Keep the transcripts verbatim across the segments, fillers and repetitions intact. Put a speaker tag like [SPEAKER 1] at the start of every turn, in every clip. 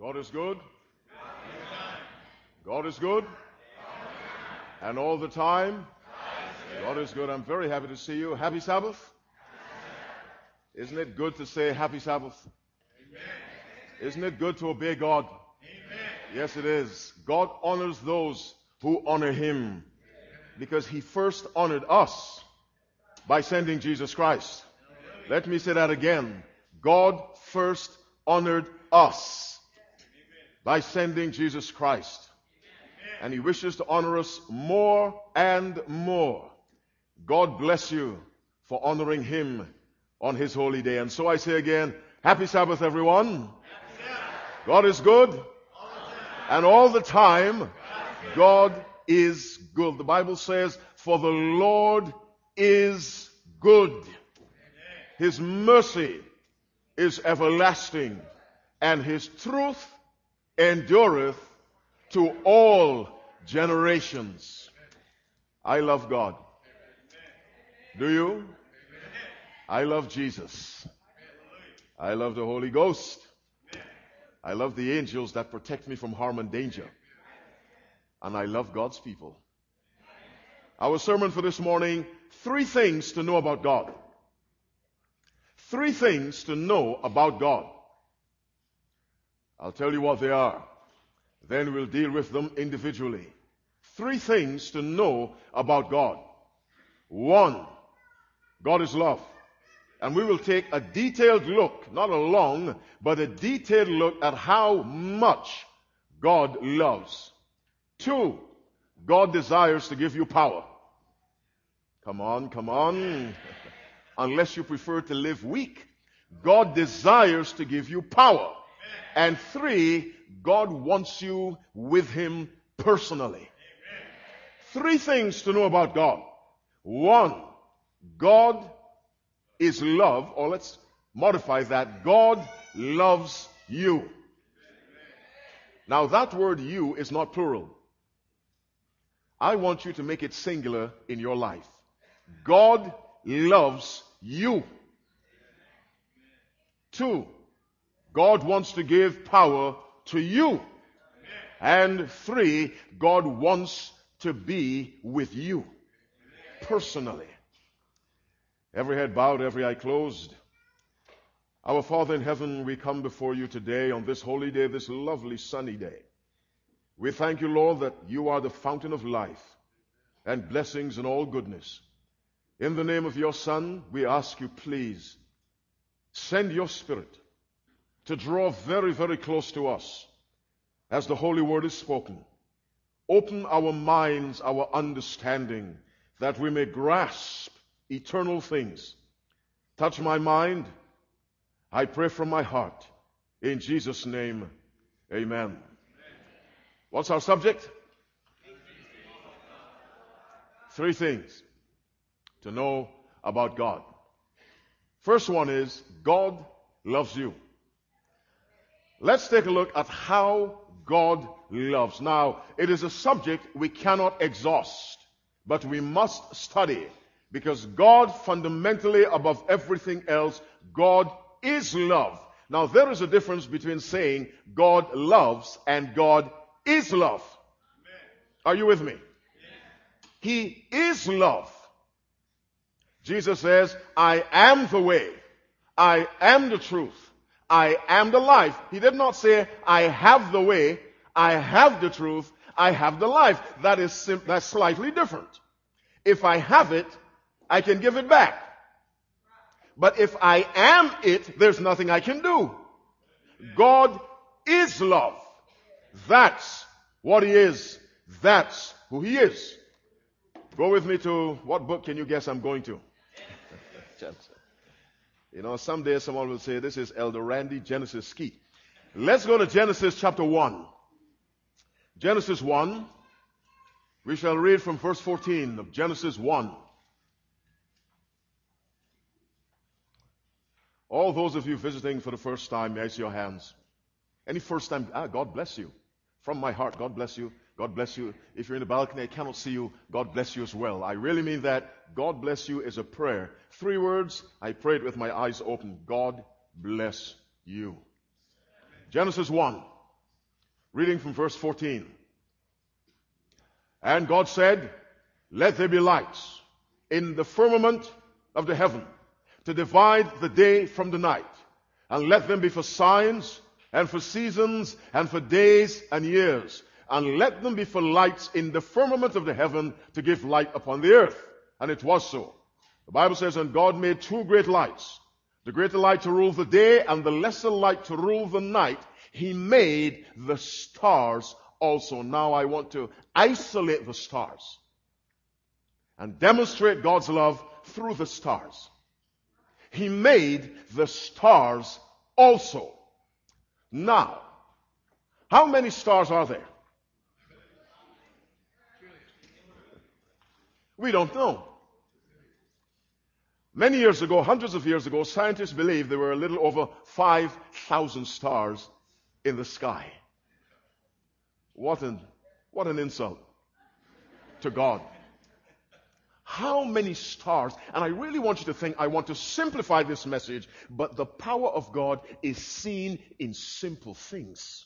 [SPEAKER 1] God is good. God is good. And all the time, God is good. I'm very happy to see you. Happy Sabbath. Isn't it good to say happy Sabbath? Isn't it good to obey God? Yes, it is. God honors those who honor Him because He first honored us by sending Jesus Christ. Let me say that again. God first honored us by sending Jesus Christ. And He wishes to honor us more and more. God bless you for honoring Him on His holy day. And so I say again, happy Sabbath, everyone. God is good. And all the time, God is good. The Bible says, for the Lord is good. His mercy is everlasting, and His truth endureth to all generations. I love God. Do you? I love Jesus. I love the Holy Ghost. I love the angels that protect me from harm and danger. And I love God's people. Our sermon for this morning, three things to know about God. Three things to know about God. I'll tell you what they are. Then we'll deal with them individually. Three things to know about God. One, God is love. And we will take a detailed look, not a long, but a detailed look at how much God loves. Two, God desires to give you power. Come on, come on. Unless you prefer to live weak. God desires to give you power. And three, God wants you with Him personally. Three things to know about God. One, God is love, or let's modify that. God loves you. Now that word you is not plural. I want you to make it singular in your life. God loves you. Two, God wants to give power to you. And three, God wants to be with you personally. Every head bowed, every eye closed. Our Father in heaven, we come before you today on this holy day, this lovely sunny day. We thank you, Lord, that you are the fountain of life and blessings and all goodness. In the name of your Son, we ask you, please, send your Spirit to draw very, very close to us as the Holy Word is spoken. Open our minds, our understanding, that we may grasp eternal things. Touch my mind. I pray from my heart. In Jesus' name, amen. What's our subject? Three things to know about God. First one is, God loves you. Let's take a look at how God loves. Now, it is a subject we cannot exhaust, but we must study. Because God, fundamentally above everything else, God is love. Now, there is a difference between saying God loves and God is love. Amen. Are you with me? Yes. He is love. Jesus says, I am the way. I am the truth. I am the life. He did not say, I have the way. I have the truth. I have the life. That is sim- that's slightly different. If I have it, I can give it back. But if I am it, there's nothing I can do. God is love. That's what He is. That's who He is. Go with me to, what book can you guess I'm going to? You know, someday someone will say, this is Elder Randy Genesis Skeet. Let's go to Genesis chapter one. Genesis one. We shall read from verse fourteen of Genesis one. All those of you visiting for the first time, may I see your hands? Any first time, ah, God bless you. From my heart, God bless you. God bless you. If you're in the balcony, I cannot see you. God bless you as well. I really mean that. God bless you is a prayer. Three words. I prayed with my eyes open. God bless you. Genesis one. Reading from verse fourteen. And God said, let there be lights in the firmament of the heaven to divide the day from the night, and let them be for signs and for seasons and for days and years, and let them be for lights in the firmament of the heaven to give light upon the earth. And it was so. The Bible says, and God made two great lights, the greater light to rule the day and the lesser light to rule the night. He made the stars also. Now I want to isolate the stars and demonstrate God's love through the stars. He made the stars also. Now, how many stars are there? We don't know. Many years ago, hundreds of years ago, scientists believed there were a little over five thousand stars in the sky. What an, what an insult to God. How many stars? And I really want you to think, I want to simplify this message, but the power of God is seen in simple things.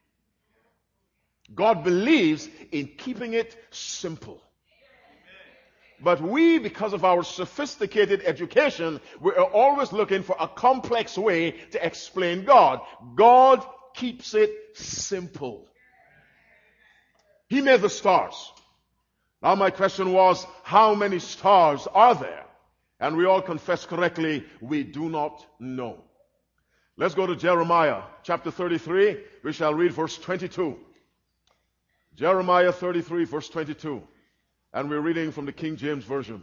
[SPEAKER 1] God believes in keeping it simple. But we, because of our sophisticated education, we are always looking for a complex way to explain God. God keeps it simple. He made the stars. Now my question was, how many stars are there? And we all confess correctly, we do not know. Let's go to Jeremiah chapter thirty-three. We shall read verse twenty-two. Jeremiah thirty-three verse twenty-two. And we're reading from the King James Version.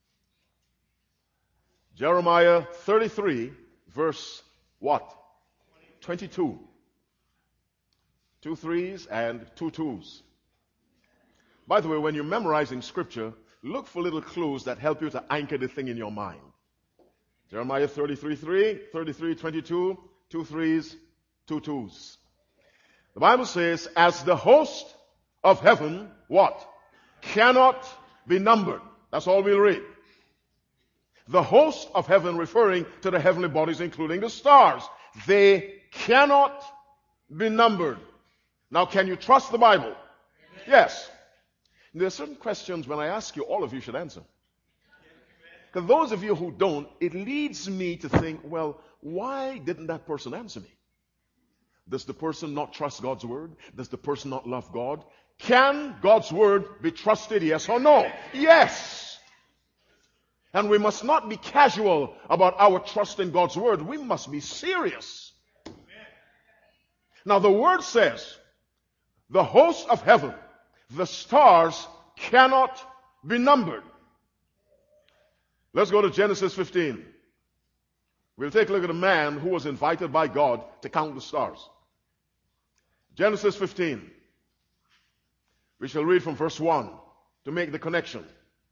[SPEAKER 1] Jeremiah thirty-three verse what? twenty-two. Two threes and two twos. By the way, when you're memorizing scripture, look for little clues that help you to anchor the thing in your mind. Jeremiah thirty-three three, thirty-three twenty-two, two threes, two twos. The Bible says, as the host of heaven, what? Cannot be numbered. That's all we'll read. The host of heaven referring to the heavenly bodies, including the stars. They cannot be numbered. Now, can you trust the Bible? Yes. There are certain questions when I ask you, all of you should answer. Because those of you who don't, it leads me to think, well, why didn't that person answer me? Does the person not trust God's word? Does the person not love God? Can God's word be trusted, yes or no? Yes. And we must not be casual about our trust in God's word. We must be serious. Now the word says, the host of heaven, the stars cannot be numbered. Let's go to Genesis fifteen. We'll take a look at a man who was invited by God to count the stars. Genesis fifteen. We shall read from verse one to make the connection.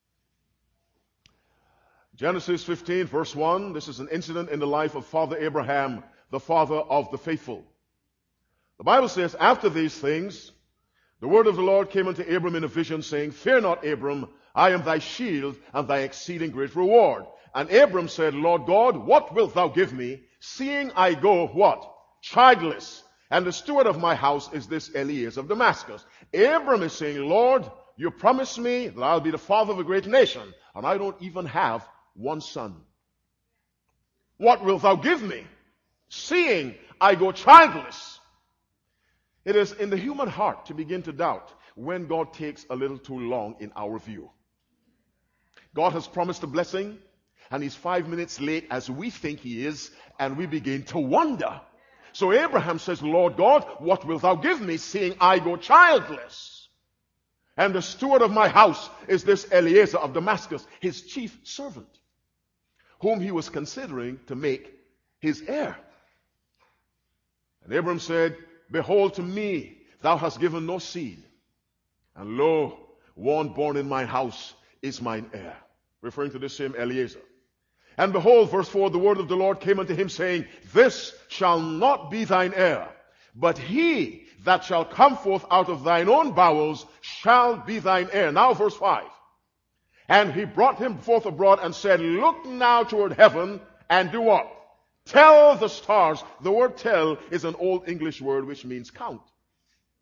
[SPEAKER 1] Genesis fifteen, verse one. This is an incident in the life of Father Abraham, the father of the faithful. The Bible says, after these things, the word of the Lord came unto Abram in a vision, saying, fear not, Abram, I am thy shield and thy exceeding great reward. And Abram said, Lord God, what wilt thou give me, seeing I go, what? Childless. And the steward of my house is this Eliezer of Damascus. Abram is saying, Lord, you promised me that I'll be the father of a great nation, and I don't even have one son. What wilt thou give me, seeing I go childless? It is in the human heart to begin to doubt when God takes a little too long in our view. God has promised a blessing, and he's five minutes late as we think he is, and we begin to wonder. So Abraham says, Lord God, what wilt thou give me, seeing I go childless? And the steward of my house is this Eliezer of Damascus, his chief servant, whom he was considering to make his heir. And Abram said, behold, to me thou hast given no seed, and lo, one born in mine house is mine heir. Referring to this same Eliezer. And behold, verse four, the word of the Lord came unto him, saying, this shall not be thine heir, but he that shall come forth out of thine own bowels shall be thine heir. Now verse five. And he brought him forth abroad and said, look now toward heaven and do what? Tell the stars. The word tell is an old English word which means count.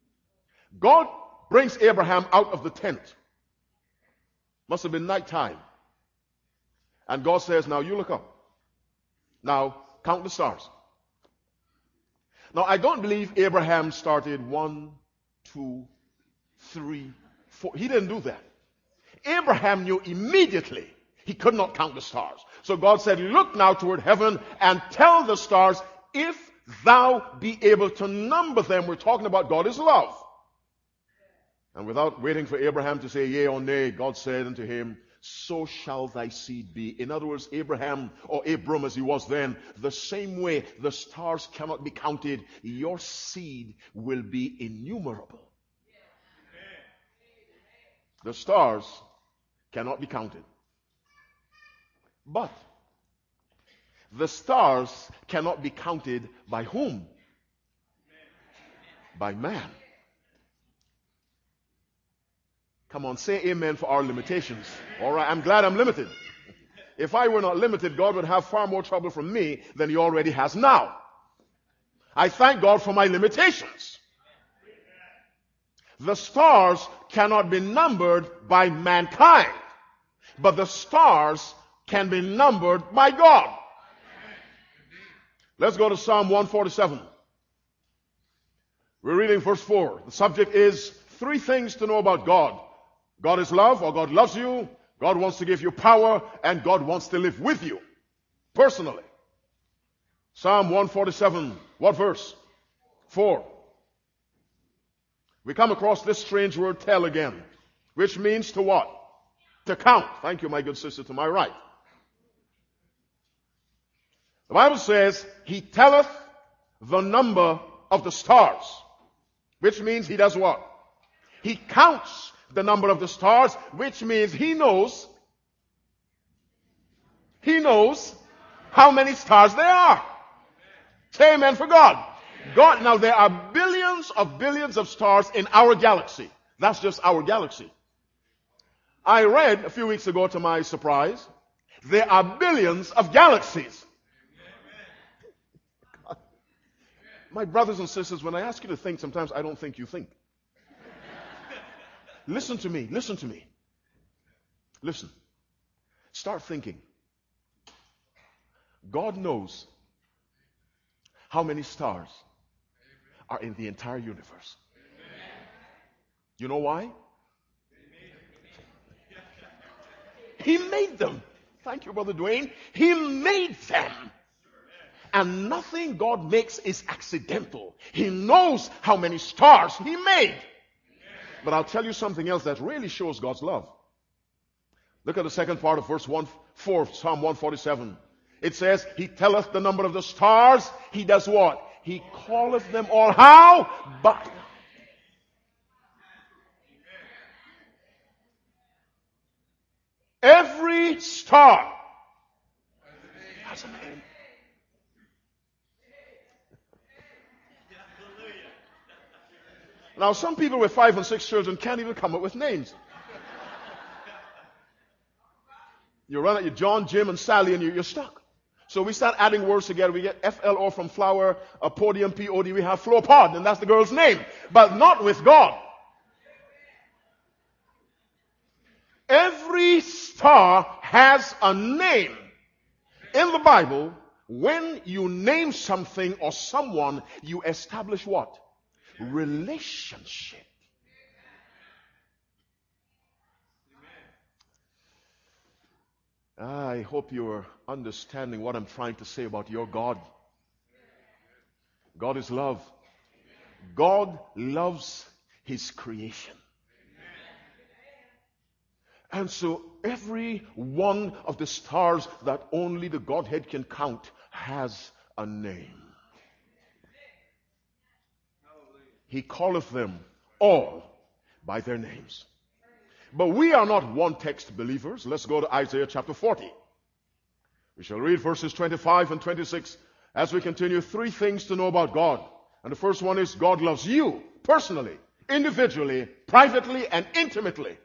[SPEAKER 1] God brings Abraham out of the tent. Must have been nighttime. And God says, now you look up. Now count the stars. Now I don't believe Abraham started one, two, three, four. He didn't do that. Abraham knew immediately he could not count the stars. So God said, look now toward heaven and tell the stars, if thou be able to number them. We're talking about God is love. And without waiting for Abraham to say yea or nay, God said unto him, so shall thy seed be. In other words, Abraham, or Abram as he was then, the same way the stars cannot be counted, your seed will be innumerable. The stars cannot be counted. But the stars cannot be counted by whom? By man. Come on, say amen for our limitations. All right, I'm glad I'm limited. If I were not limited, God would have far more trouble from me than he already has now. I thank God for my limitations. The stars cannot be numbered by mankind, but the stars can be numbered by God. Let's go to Psalm one forty-seven. We're reading verse four. The subject is three things to know about God. God is love, or God loves you. God wants to give you power, and God wants to live with you personally. Psalm one forty-seven, what verse? Four. We come across this strange word, tell, again, which means to what? To count. Thank you, my good sister, to my right. The Bible says, he telleth the number of the stars, which means he does what? He counts the number of the stars, which means he knows, he knows how many stars there are. Say amen for God. God, now there are billions of billions of stars in our galaxy. That's just our galaxy. I read a few weeks ago, to my surprise, there are billions of galaxies. My brothers and sisters, when I ask you to think, sometimes I don't think you think. Listen to me, listen to me. Listen. Start thinking. God knows how many stars are in the entire universe. You know why? He made them. Thank you, Brother Dwayne. He made them. And nothing God makes is accidental. He knows how many stars he made. But I'll tell you something else that really shows God's love. Look at the second part of verse one, four, Psalm one forty-seven. It says, he telleth the number of the stars. He does what? He calleth them all. How? By. Every star has a name. Now, some people with five and six children can't even come up with names. You run at your John, Jim, and Sally, and you're stuck. So we start adding words together. We get F L O from flower, a podium, P O D. We have flow pod, and that's the girl's name. But not with God. Every star has a name. In the Bible, when you name something or someone, you establish what? Relationship. I hope you are understanding what I'm trying to say about your God. God is love. God loves his creation. And so every one of the stars that only the Godhead can count has a name. He calleth them all by their names. But we are not one-text believers. Let's go to Isaiah chapter forty. We shall read verses twenty-five and twenty-six as we continue. Three things to know about God. And the first one is God loves you personally, individually, privately, and intimately.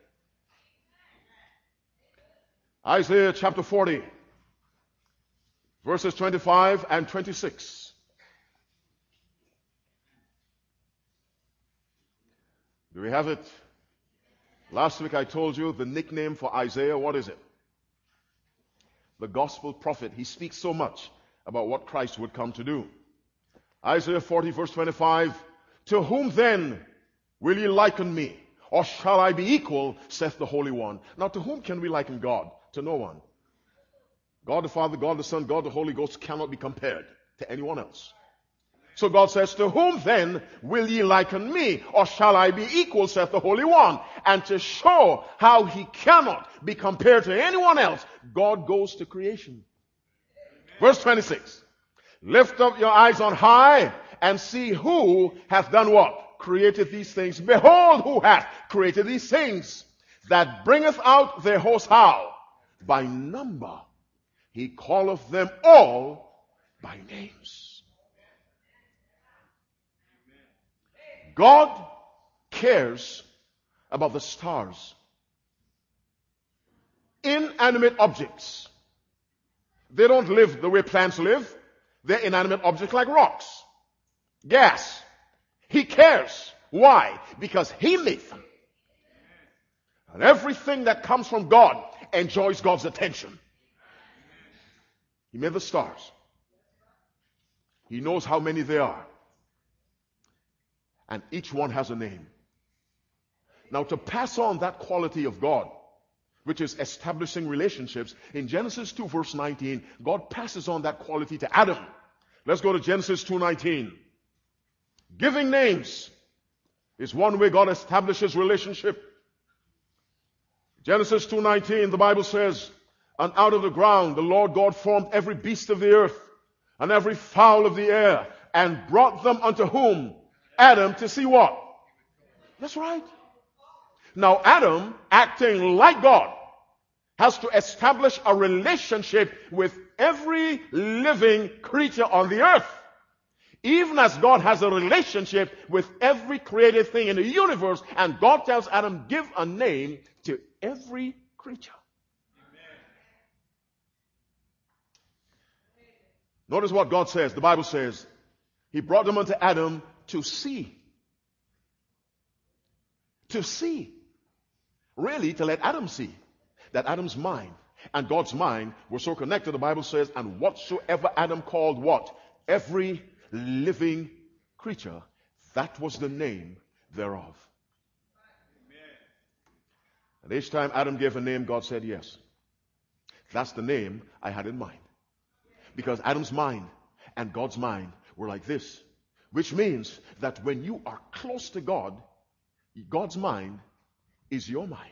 [SPEAKER 1] Isaiah chapter forty, verses twenty-five and twenty-six. Do we have it? Last week I told you the nickname for Isaiah, what is it? The gospel prophet. He speaks so much about what Christ would come to do. Isaiah forty verse twenty-five, to whom then will ye liken me? Or shall I be equal, saith the Holy One. Now to whom can we liken God? To no one. God the Father, God the Son, God the Holy Ghost cannot be compared to anyone else. So God says, to whom then will ye liken me? Or shall I be equal, saith the Holy One? And to show how he cannot be compared to anyone else, God goes to creation. Verse twenty-six. Lift up your eyes on high and see who hath done what? Created these things. Behold who hath created these things, that bringeth out their host how? By number. He calleth them all by names. God cares about the stars. Inanimate objects. They don't live the way plants live. They're inanimate objects like rocks, gas. He cares. Why? Because he made them. And everything that comes from God enjoys God's attention. He made the stars. He knows how many there are. And each one has a name. Now, to pass on that quality of God, which is establishing relationships, in Genesis two verse nineteen, God passes on that quality to Adam. Let's go to Genesis two nineteen. Giving names is one way God establishes relationship. Genesis two nineteen, the Bible says, and out of the ground the Lord God formed every beast of the earth and every fowl of the air, and brought them unto whom? Adam, to see what? That's right. Now Adam, acting like God, has to establish a relationship with every living creature on the earth. Even as God has a relationship with every created thing in the universe, and God tells Adam, give a name to every creature. Amen. Notice what God says. The Bible says, he brought them unto Adam to see. To see. Really, to let Adam see that Adam's mind and God's mind were so connected. The Bible says, and whatsoever Adam called what? Every living creature, that was the name thereof. Amen. And each time Adam gave a name, God said, yes, that's the name I had in mind. Because Adam's mind and God's mind were like this, which means that when you are close to God, God's mind is your mind.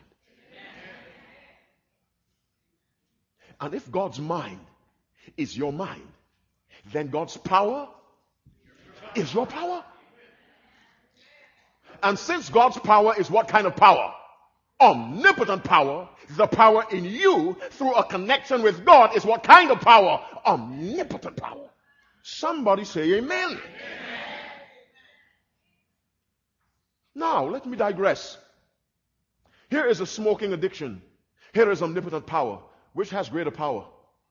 [SPEAKER 1] And if God's mind is your mind, then God's power is your power. And since God's power is what kind of power? Omnipotent power. The power in you through a connection with God is what kind of power? Omnipotent power. Somebody say amen. Amen. Now, let me digress. Here is a smoking addiction. Here is omnipotent power. Which has greater power?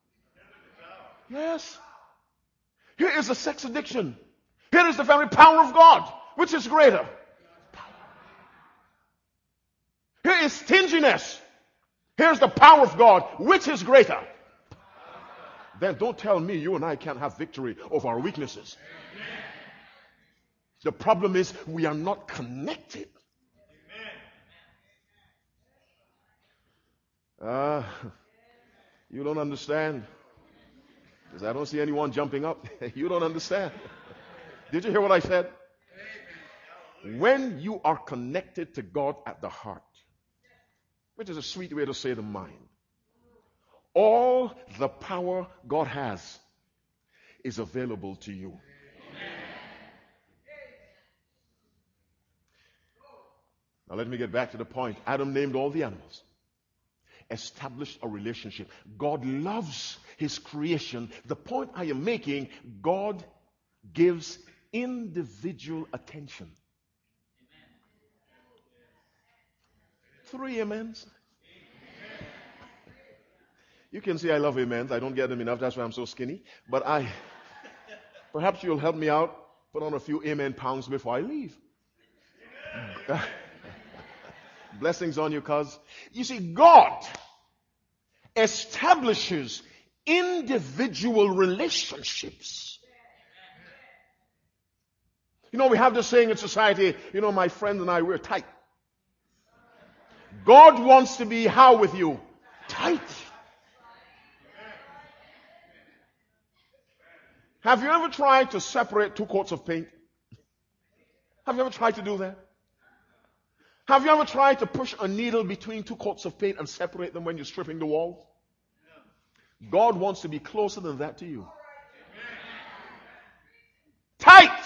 [SPEAKER 1] Yes. Here is a sex addiction. Here is the very power of God. Which is greater? Here is stinginess. Here's the power of God. Which is greater? Then don't tell me you and I can't have victory over our weaknesses. The problem is we are not connected. Uh, you don't understand. Because I don't see anyone jumping up. You don't understand. Did you hear what I said? When you are connected to God at the heart, which is a sweet way to say the mind, all the power God has is available to you. Now let me get back to the point. Adam named all the animals. Established a relationship. God loves his creation. The point I am making, God gives individual attention. Three amens. You can say I love amens. I don't get them enough. That's why I'm so skinny. But I, perhaps you'll help me out. Put on a few amen pounds before I leave. Blessings on you, cuz. You see, God establishes individual relationships. You know, we have this saying in society, you know, my friend and I, we're tight. God wants to be how with you? Tight. Have you ever tried to separate two coats of paint? Have you ever tried to do that? Have you ever tried to push a needle between two coats of paint and separate them when you're stripping the walls? God wants to be closer than that to you. Tight!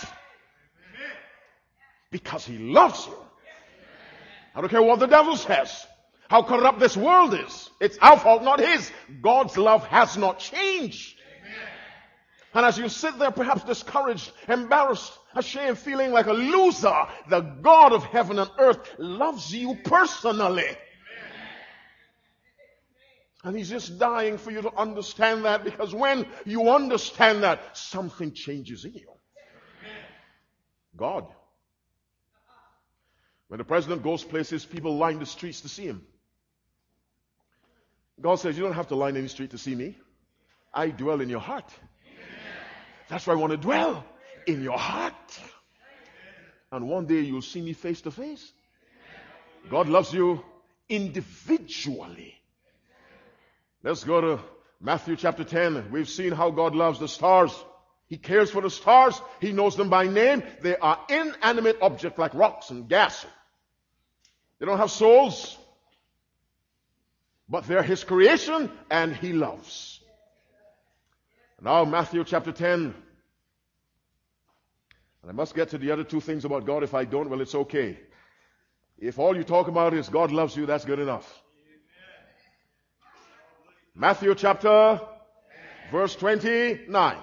[SPEAKER 1] Because He loves you. I don't care what the devil says. How corrupt this world is. It's our fault, not His. God's love has not changed. And as you sit there perhaps discouraged, embarrassed, ashamed, feeling like a loser, the God of heaven and earth loves you personally. And He's just dying for you to understand that, because when you understand that, something changes in you. God. When the president goes places, people line the streets to see him. God says, you don't have to line any street to see me. I dwell in your heart. That's why I want to dwell in your heart. And one day you'll see me face to face. God loves you individually. Let's go to Matthew chapter ten. We've seen how God loves the stars. He cares for the stars. He knows them by name. They are inanimate objects like rocks and gas. They don't have souls. But they're His creation and He loves. Now Matthew chapter ten. And I must get to the other two things about God. If I don't, well, it's okay. If all you talk about is God loves you, that's good enough. Matthew chapter verse twenty-nine.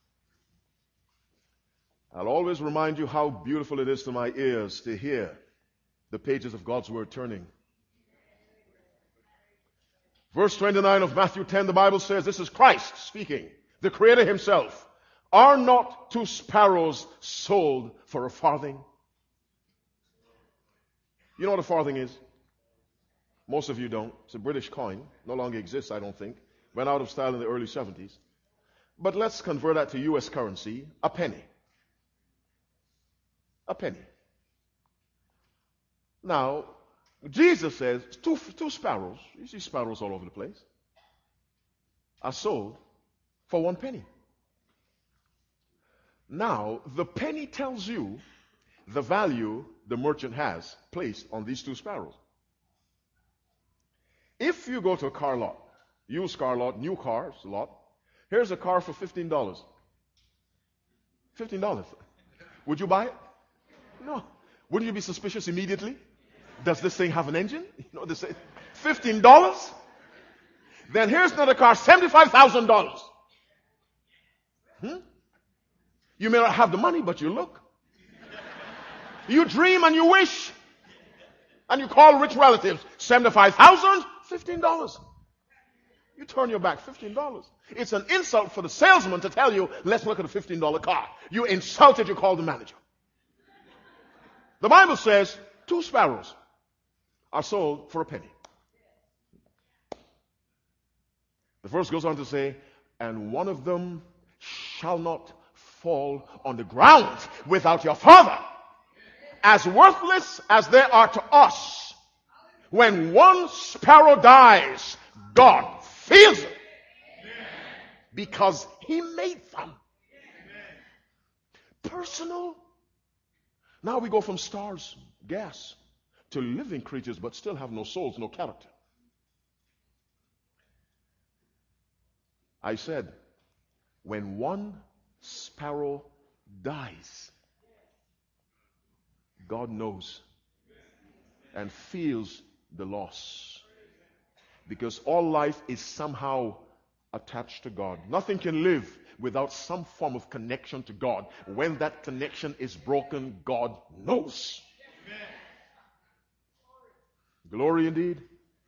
[SPEAKER 1] I'll always remind you how beautiful it is to my ears to hear the pages of God's Word turning. Verse twenty-nine of Matthew ten, the Bible says, this is Christ speaking, the Creator Himself. Are not two sparrows sold for a farthing? You know what a farthing is? Most of you don't. It's a British coin. No longer exists, I don't think. Went out of style in the early seventies. But let's convert that to U S currency. A penny. A penny. Now, Jesus says two, two sparrows, you see sparrows all over the place, are sold for one penny. Now, the penny tells you the value the merchant has placed on these two sparrows. If you go to a car lot, used car lot, new cars lot, here's a car for fifteen dollars. fifteen dollars. Would you buy it? No. Wouldn't you be suspicious immediately? Does this thing have an engine? You know, this fifteen dollars? Then here's another car, seventy-five thousand dollars. Hmm? You may not have the money, but you look. You dream and you wish. And you call rich relatives. seventy-five thousand dollars, fifteen dollars. You turn your back, fifteen dollars. It's an insult for the salesman to tell you, let's look at a fifteen dollar car. You insulted, you called the manager. The Bible says two sparrows are sold for a penny. The verse goes on to say, and one of them shall not fall on the ground without your Father. As worthless as they are to us, when one sparrow dies, God feels it because He made them. Personal. Now we go from stars, gas, to living creatures but still have no souls, no character. I said, when one sparrow dies, God knows and feels the loss. Because all life is somehow attached to God. Nothing can live without some form of connection to God. When that connection is broken, God knows. Amen. Glory indeed.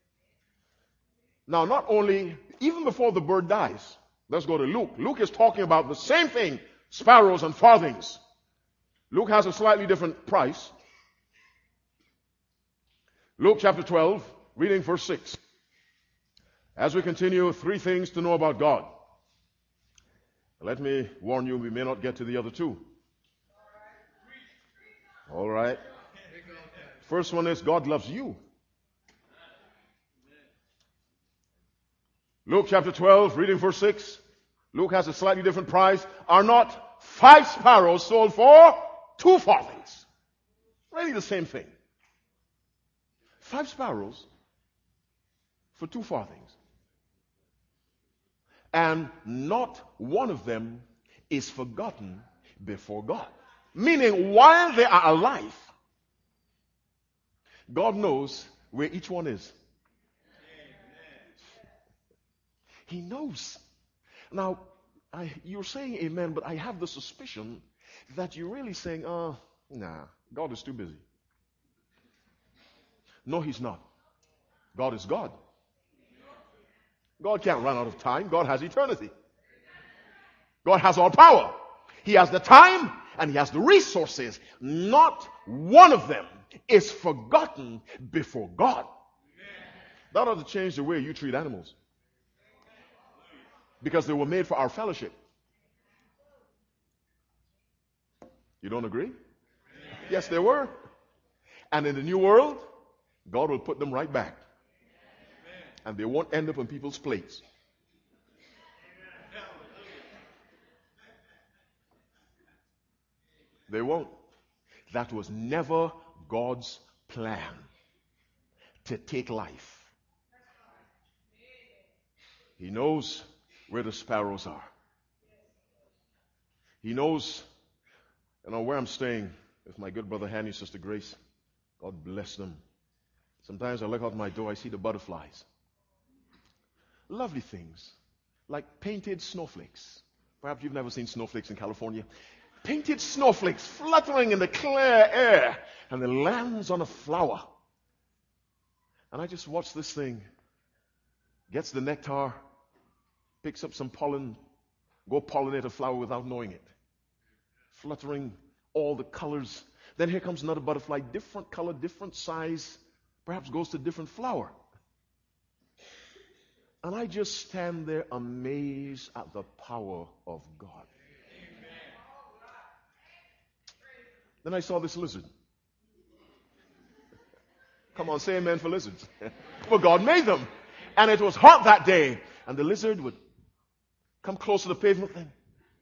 [SPEAKER 1] Now, not only, even before the bird dies, let's go to Luke. Luke is talking about the same thing, sparrows and farthings. Luke has a slightly different price. Luke chapter twelve, reading verse six. As we continue, three things to know about God. Let me warn you, we may not get to the other two. All right. First one is God loves you. Luke chapter twelve, reading verse six. Luke has a slightly different price. Are not five sparrows sold for two farthings? Really the same thing. Five sparrows for two farthings. And not one of them is forgotten before God. Meaning, while they are alive, God knows where each one is. He knows. Now, I, you're saying amen, but I have the suspicion that you're really saying, oh, nah, God is too busy. No, he's not. God is God. God can't run out of time. God has eternity. God has all power. He has the time and he has the resources. Not one of them is forgotten before God. That ought to change the way you treat animals. Because they were made for our fellowship. You don't agree? Yes, they were. And in the new world, God will put them right back. And they won't end up on people's plates. They won't. That was never God's plan, to take life. He knows where the sparrows are. He knows, you know, where I'm staying with my good brother Hanny, Sister Grace. God bless them. Sometimes I look out my door, I see the butterflies. Lovely things, like painted snowflakes. Perhaps you've never seen snowflakes in California. Painted snowflakes fluttering in the clear air, and it lands on a flower. And I just watch this thing, gets the nectar, picks up some pollen, go pollinate a flower without knowing it. Fluttering all the colors. Then here comes another butterfly, different color, different size, perhaps goes to a different flower. And I just stand there amazed at the power of God. Then I saw this lizard. Come on, say amen for lizards. Well, God made them. And it was hot that day. And the lizard would come close to the pavement thing.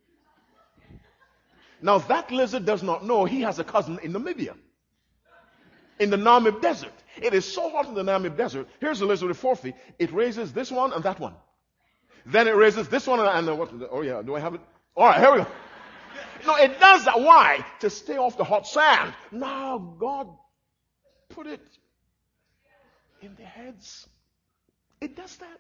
[SPEAKER 1] Now that lizard does not know he has a cousin in Namibia. In the Namib Desert. It is so hot in the Namib Desert. Here's a lizard with four feet. It raises this one and that one. Then it raises this one and, and what? Oh yeah, do I have it? All right, here we go. No, it does that. Why? To stay off the hot sand. Now God put it in their heads. It does that.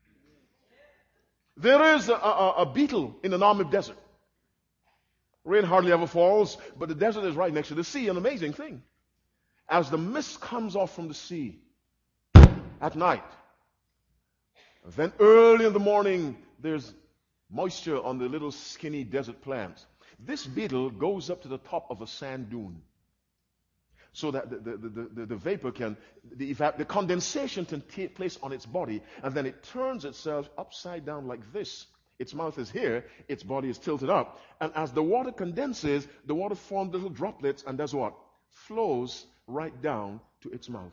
[SPEAKER 1] There is a, a, a beetle in the Namib Desert. Rain hardly ever falls, but the desert is right next to the sea. An amazing thing. As the mist comes off from the sea at night, then early in the morning, there's moisture on the little skinny desert plants. This beetle goes up to the top of a sand dune so that the, the, the, the, the vapor can, the, the condensation can take place on its body, and then it turns itself upside down like this. Its mouth is here, its body is tilted up, and as the water condenses, the water forms little droplets, and does what? Flows right down to its mouth.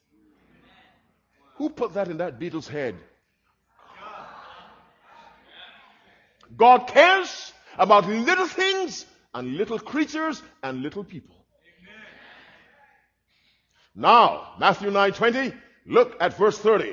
[SPEAKER 1] Who put that in that beetle's head? God cares about little things and little creatures and little people. Now, Matthew nine twenty, look at verse thirty.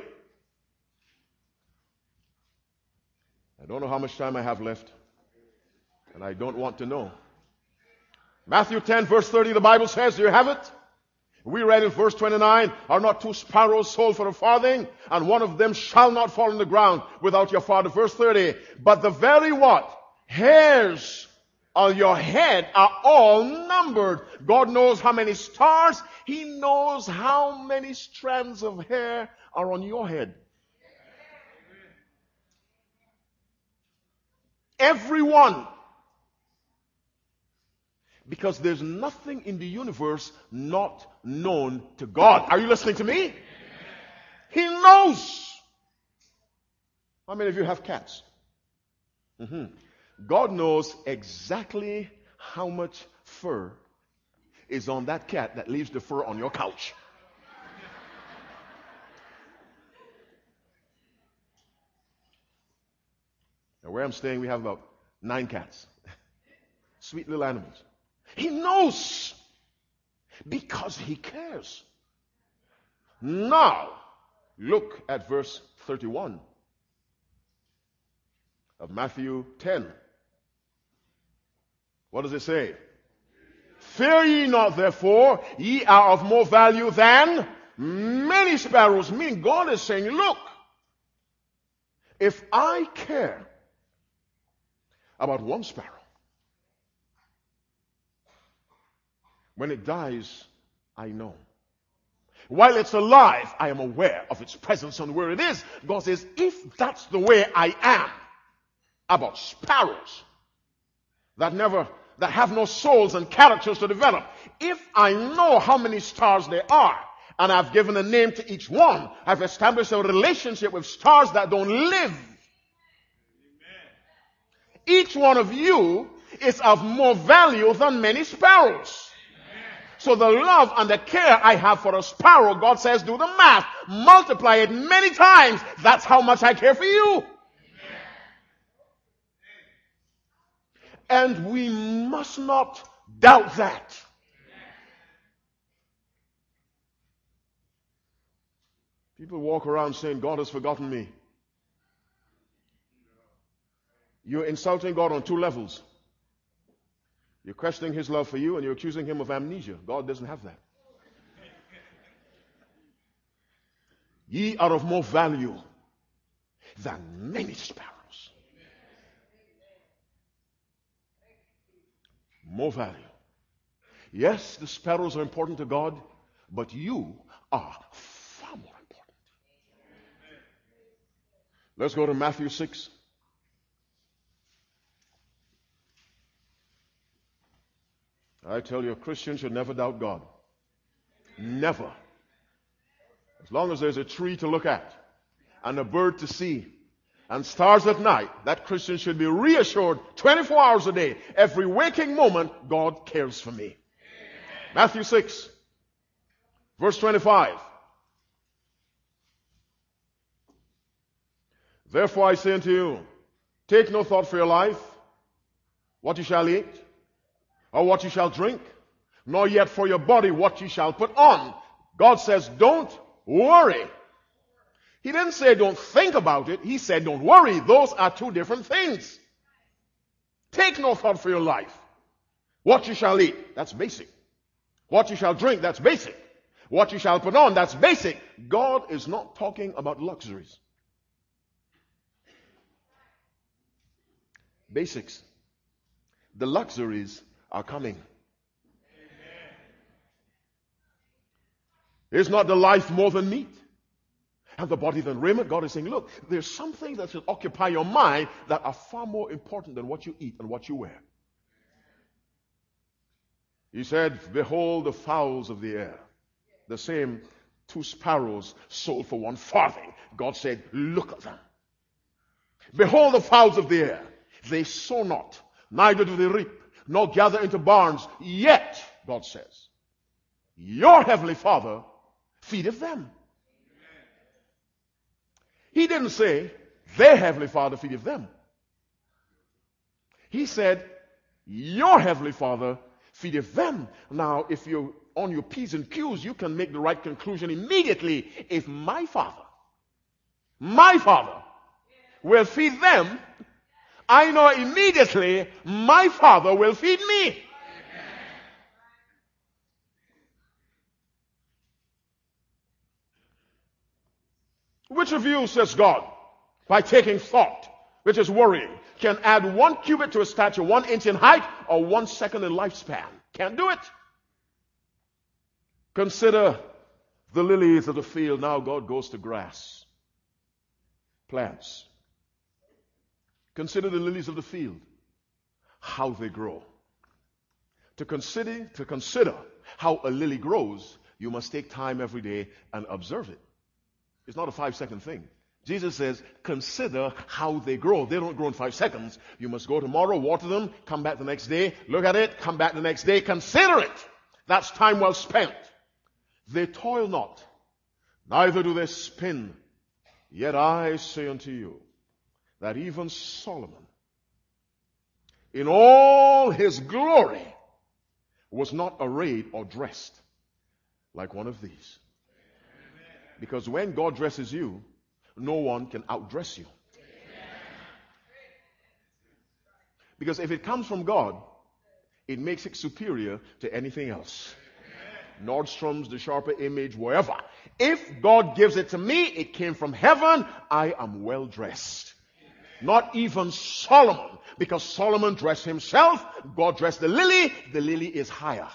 [SPEAKER 1] I don't know how much time I have left, and I don't want to know. Matthew ten, verse thirty, the Bible says, do you have it? We read in verse twenty-nine, are not two sparrows sold for a farthing, and one of them shall not fall on the ground without your Father. Verse thirty, but the very what? Hairs on your head are all numbered. God knows how many stars. He knows how many strands of hair are on your head. Everyone. Because there's nothing in the universe not known to God. Are you listening to me? He knows. How many of you have cats? Mm-hmm. God knows exactly how much fur is on that cat that leaves the fur on your couch. Now, where I'm staying, we have about nine cats. Sweet little animals. He knows because he cares. Now, look at verse thirty-one of Matthew ten. What does it say? Fear ye not, therefore, ye are of more value than many sparrows. Meaning God is saying, look, if I care about one sparrow, when it dies, I know. While it's alive, I am aware of its presence and where it is. God says, if that's the way I am about sparrows that never, that have no souls and characters to develop, if I know how many stars there are, and I've given a name to each one, I've established a relationship with stars that don't live. Amen. Each one of you is of more value than many sparrows. So the love and the care I have for a sparrow, God says, do the math. Multiply it many times. That's how much I care for you. And we must not doubt that. People walk around saying, God has forgotten me. You're insulting God on two levels. You're questioning his love for you and you're accusing him of amnesia. God doesn't have that. Ye are of more value than many sparrows. More value. Yes, the sparrows are important to God, but you are far more important. Let's go to Matthew six. I tell you, a Christian should never doubt God. Never. As long as there's a tree to look at, and a bird to see, and stars at night, that Christian should be reassured twenty-four hours a day, every waking moment, God cares for me. Amen. Matthew six, verse twenty-five. Therefore I say unto you, take no thought for your life, what you shall eat, or what you shall drink, nor yet for your body what you shall put on. God says, don't worry. He didn't say don't think about it. He said don't worry. Those are two different things. Take no thought for your life. What you shall eat, that's basic. What you shall drink, that's basic. What you shall put on, that's basic. God is not talking about luxuries. Basics. The luxuries are coming. Is not the life more than meat, and the body than raiment? God is saying, look, there's something that should occupy your mind that are far more important than what you eat and what you wear. He said, behold the fowls of the air. The same two sparrows sold for one farthing. God said, look at them. Behold the fowls of the air. They sow not, neither do they reap, nor gather into barns. Yet, God says, your heavenly Father feedeth them. He didn't say their heavenly Father feedeth them. He said, your heavenly Father feedeth them. Now, if you're on your P's and Q's, you can make the right conclusion immediately. If my Father, my Father will feed them, I know immediately my Father will feed me. Which of you, says God, by taking thought, which is worrying, can add one cubit to a stature, one inch in height, or one second in lifespan? Can't do it. Consider the lilies of the field. Now God goes to grass, plants. Consider the lilies of the field, how they grow. To consider, to consider how a lily grows, you must take time every day and observe it. It's not a five-second thing. Jesus says, consider how they grow. They don't grow in five seconds. You must go tomorrow, water them, come back the next day, look at it, come back the next day, consider it. That's time well spent. They toil not, neither do they spin. Yet I say unto you, that even Solomon, in all his glory, was not arrayed or dressed like one of these. Because when God dresses you, no one can outdress you. Because if it comes from God, it makes it superior to anything else. Nordstrom's, the Sharper Image, wherever. If God gives it to me, it came from heaven, I am well dressed. Not even Solomon, because Solomon dressed himself, God dressed the lily, the lily is higher.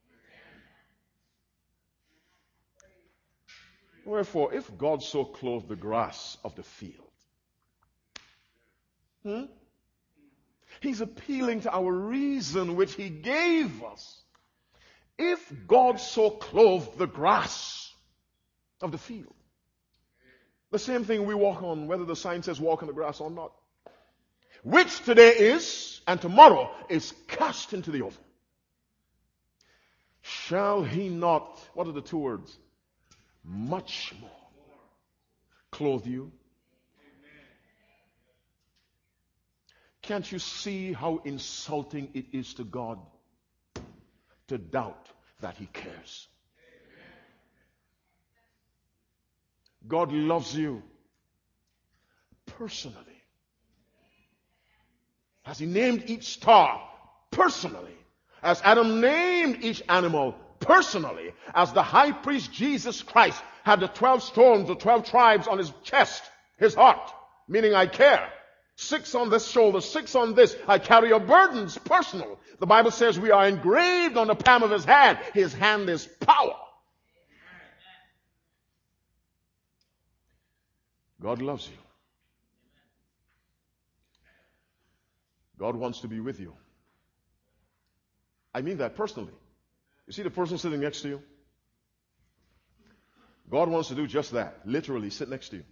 [SPEAKER 1] Wherefore, if God so clothed the grass of the field, hmm? He's appealing to our reason which he gave us. If God so clothed the grass of the field, the same thing we walk on, whether the sign says walk on the grass or not, which today is and tomorrow is cast into the oven, shall he not, what are the two words? Much more clothe you? Can't you see how insulting it is to God to doubt that he cares? God loves you personally. As he named each star personally, as Adam named each animal personally, as the high priest Jesus Christ had the twelve stones, the twelve tribes on his chest, his heart, meaning I care. Six on this shoulder, six on this. I carry your burdens, personal. The Bible says we are engraved on the palm of his hand. His hand is power. God loves you. God wants to be with you. I mean that personally. You see the person sitting next to you? God wants to do just that. Literally sit next to you.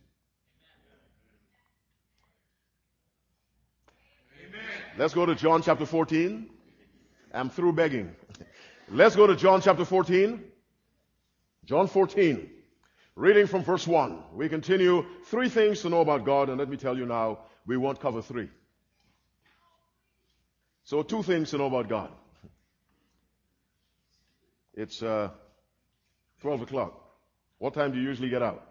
[SPEAKER 1] Amen. Let's go to John chapter fourteen. I'm through begging. Let's go to John chapter fourteen. John fourteen. Reading from verse one. We continue three things to know about God, and let me tell you now, we won't cover three. So two things to know about God. It's uh, twelve o'clock. What time do you usually get out?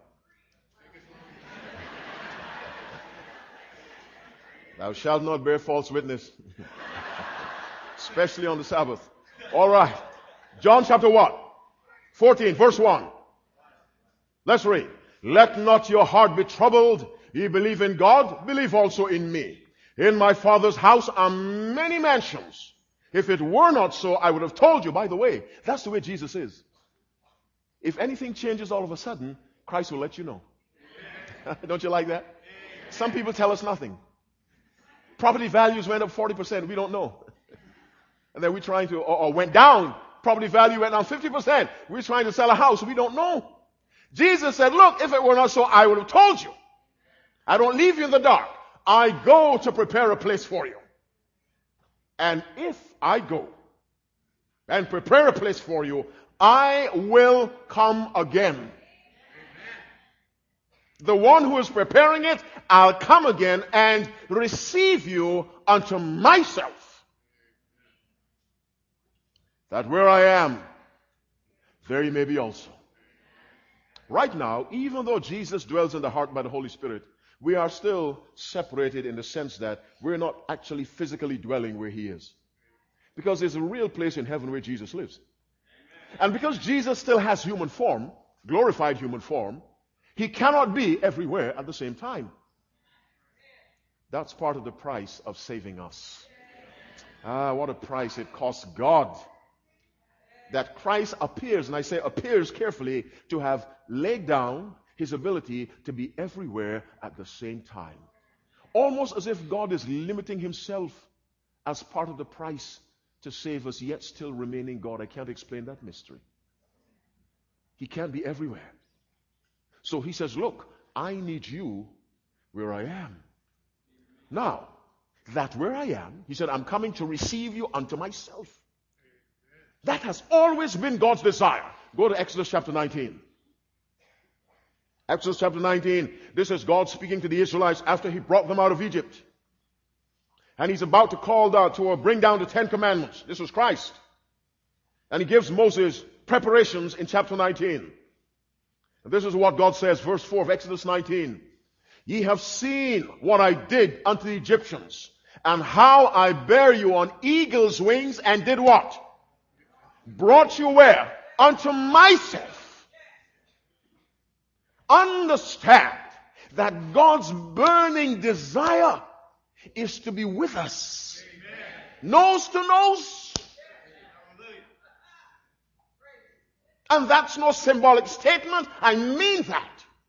[SPEAKER 1] Thou shalt not bear false witness, especially on the Sabbath. All right. John chapter what? fourteen, verse one. Let's read. Let not your heart be troubled. Ye believe in God, believe also in me. In my Father's house are many mansions. If it were not so, I would have told you. By the way, that's the way Jesus is. If anything changes all of a sudden, Christ will let you know. Don't you like that? Some people tell us nothing. Property values went up forty percent. We don't know. And then we're trying to, or, or went down. Property value went down fifty percent. We're trying to sell a house. We don't know. Jesus said, look, if it were not so, I would have told you. I don't leave you in the dark. I go to prepare a place for you. And if I go and prepare a place for you, I will come again. Amen. The one who is preparing it, I'll come again and receive you unto myself. That where I am, there you may be also. Right now, even though Jesus dwells in the heart by the Holy Spirit, we are still separated in the sense that we're not actually physically dwelling where he is. Because there's a real place in heaven where Jesus lives. And because Jesus still has human form, glorified human form, he cannot be everywhere at the same time. That's part of the price of saving us. Ah, what a price it costs God. That Christ appears, and I say appears carefully, to have laid down his ability to be everywhere at the same time. Almost as if God is limiting himself as part of the price to save us, yet still remaining God. I can't explain that mystery. He can't be everywhere. So he says, look, I need you where I am. Now, that where I am, he said, I'm coming to receive you unto myself. That has always been God's desire. Go to Exodus chapter nineteen. Exodus chapter nineteen. This is God speaking to the Israelites after he brought them out of Egypt. And he's about to call down, to bring down the Ten Commandments. This was Christ. And he gives Moses preparations in chapter nineteen. And this is what God says, verse four of Exodus nineteen. Ye have seen what I did unto the Egyptians, and how I bare you on eagle's wings, and did what? Brought you where? Unto myself. Understand that God's burning desire is to be with us. Amen. Nose to nose. And that's no symbolic statement. I mean that.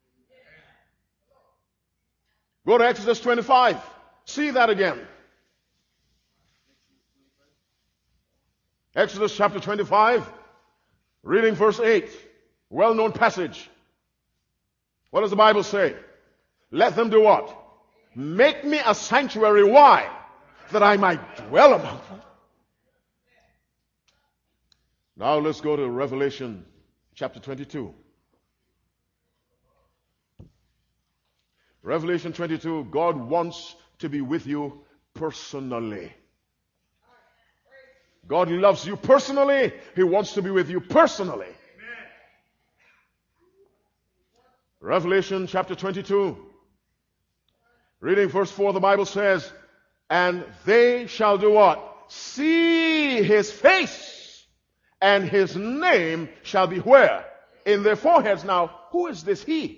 [SPEAKER 1] Go to Exodus twenty-five. See that again. Exodus chapter twenty-five, reading verse eight. Well-known passage. What does the Bible say? Let them do what? Make me a sanctuary. Why? That I might dwell among them. Now let's go to Revelation chapter twenty-two. Revelation twenty-two, God wants to be with you personally. God loves you personally. He wants to be with you personally. Amen. Revelation chapter twenty-two. Reading verse four, the Bible says, and they shall do what? See his face, and his name shall be where? In their foreheads. Now, who is this he?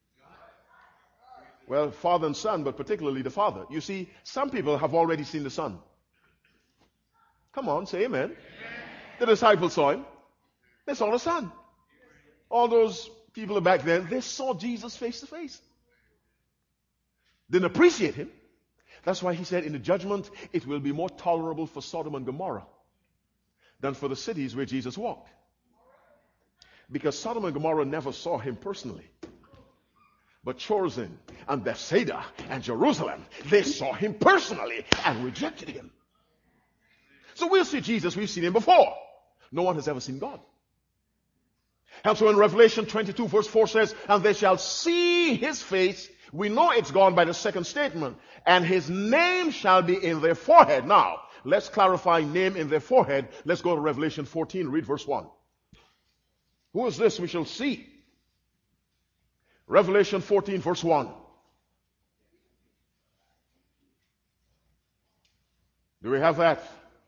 [SPEAKER 1] Well, Father and Son, but particularly the Father. You see, some people have already seen the Son. Come on, say amen. Amen. The disciples saw him. They saw the Son. All those people back then, they saw Jesus face to face. Didn't appreciate him. That's why he said in the judgment, it will be more tolerable for Sodom and Gomorrah than for the cities where Jesus walked. Because Sodom and Gomorrah never saw him personally. But Chorazin and Bethsaida and Jerusalem, they saw him personally and rejected him. So we'll see Jesus. We've seen him before. No one has ever seen God. And so in Revelation twenty-two verse four says, and they shall see his face. We know it's God by the second statement. And his name shall be in their forehead. Now, let's clarify name in their forehead. Let's go to Revelation fourteen. Read verse one. Who is this we shall see? Revelation fourteen verse one. Do we have that?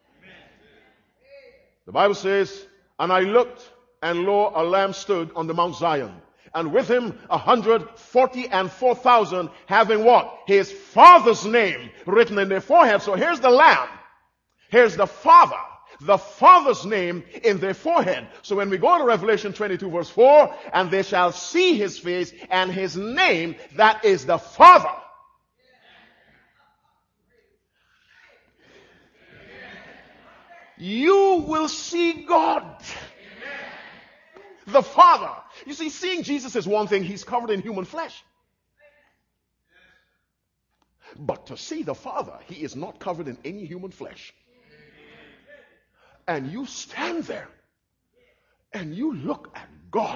[SPEAKER 1] The Bible says, and I looked, and lo, a lamb stood on the Mount Zion, and with him a hundred forty and four thousand, having what? His Father's name written in their forehead. So here's the lamb. Here's the Father. The Father's name in their forehead. So when we go to Revelation twenty-two verse four, and they shall see his face and his name, that is the Father. You will see God. The Father. You see, seeing Jesus is one thing. He's covered in human flesh. But to see the Father, he is not covered in any human flesh. And you stand there and you look at God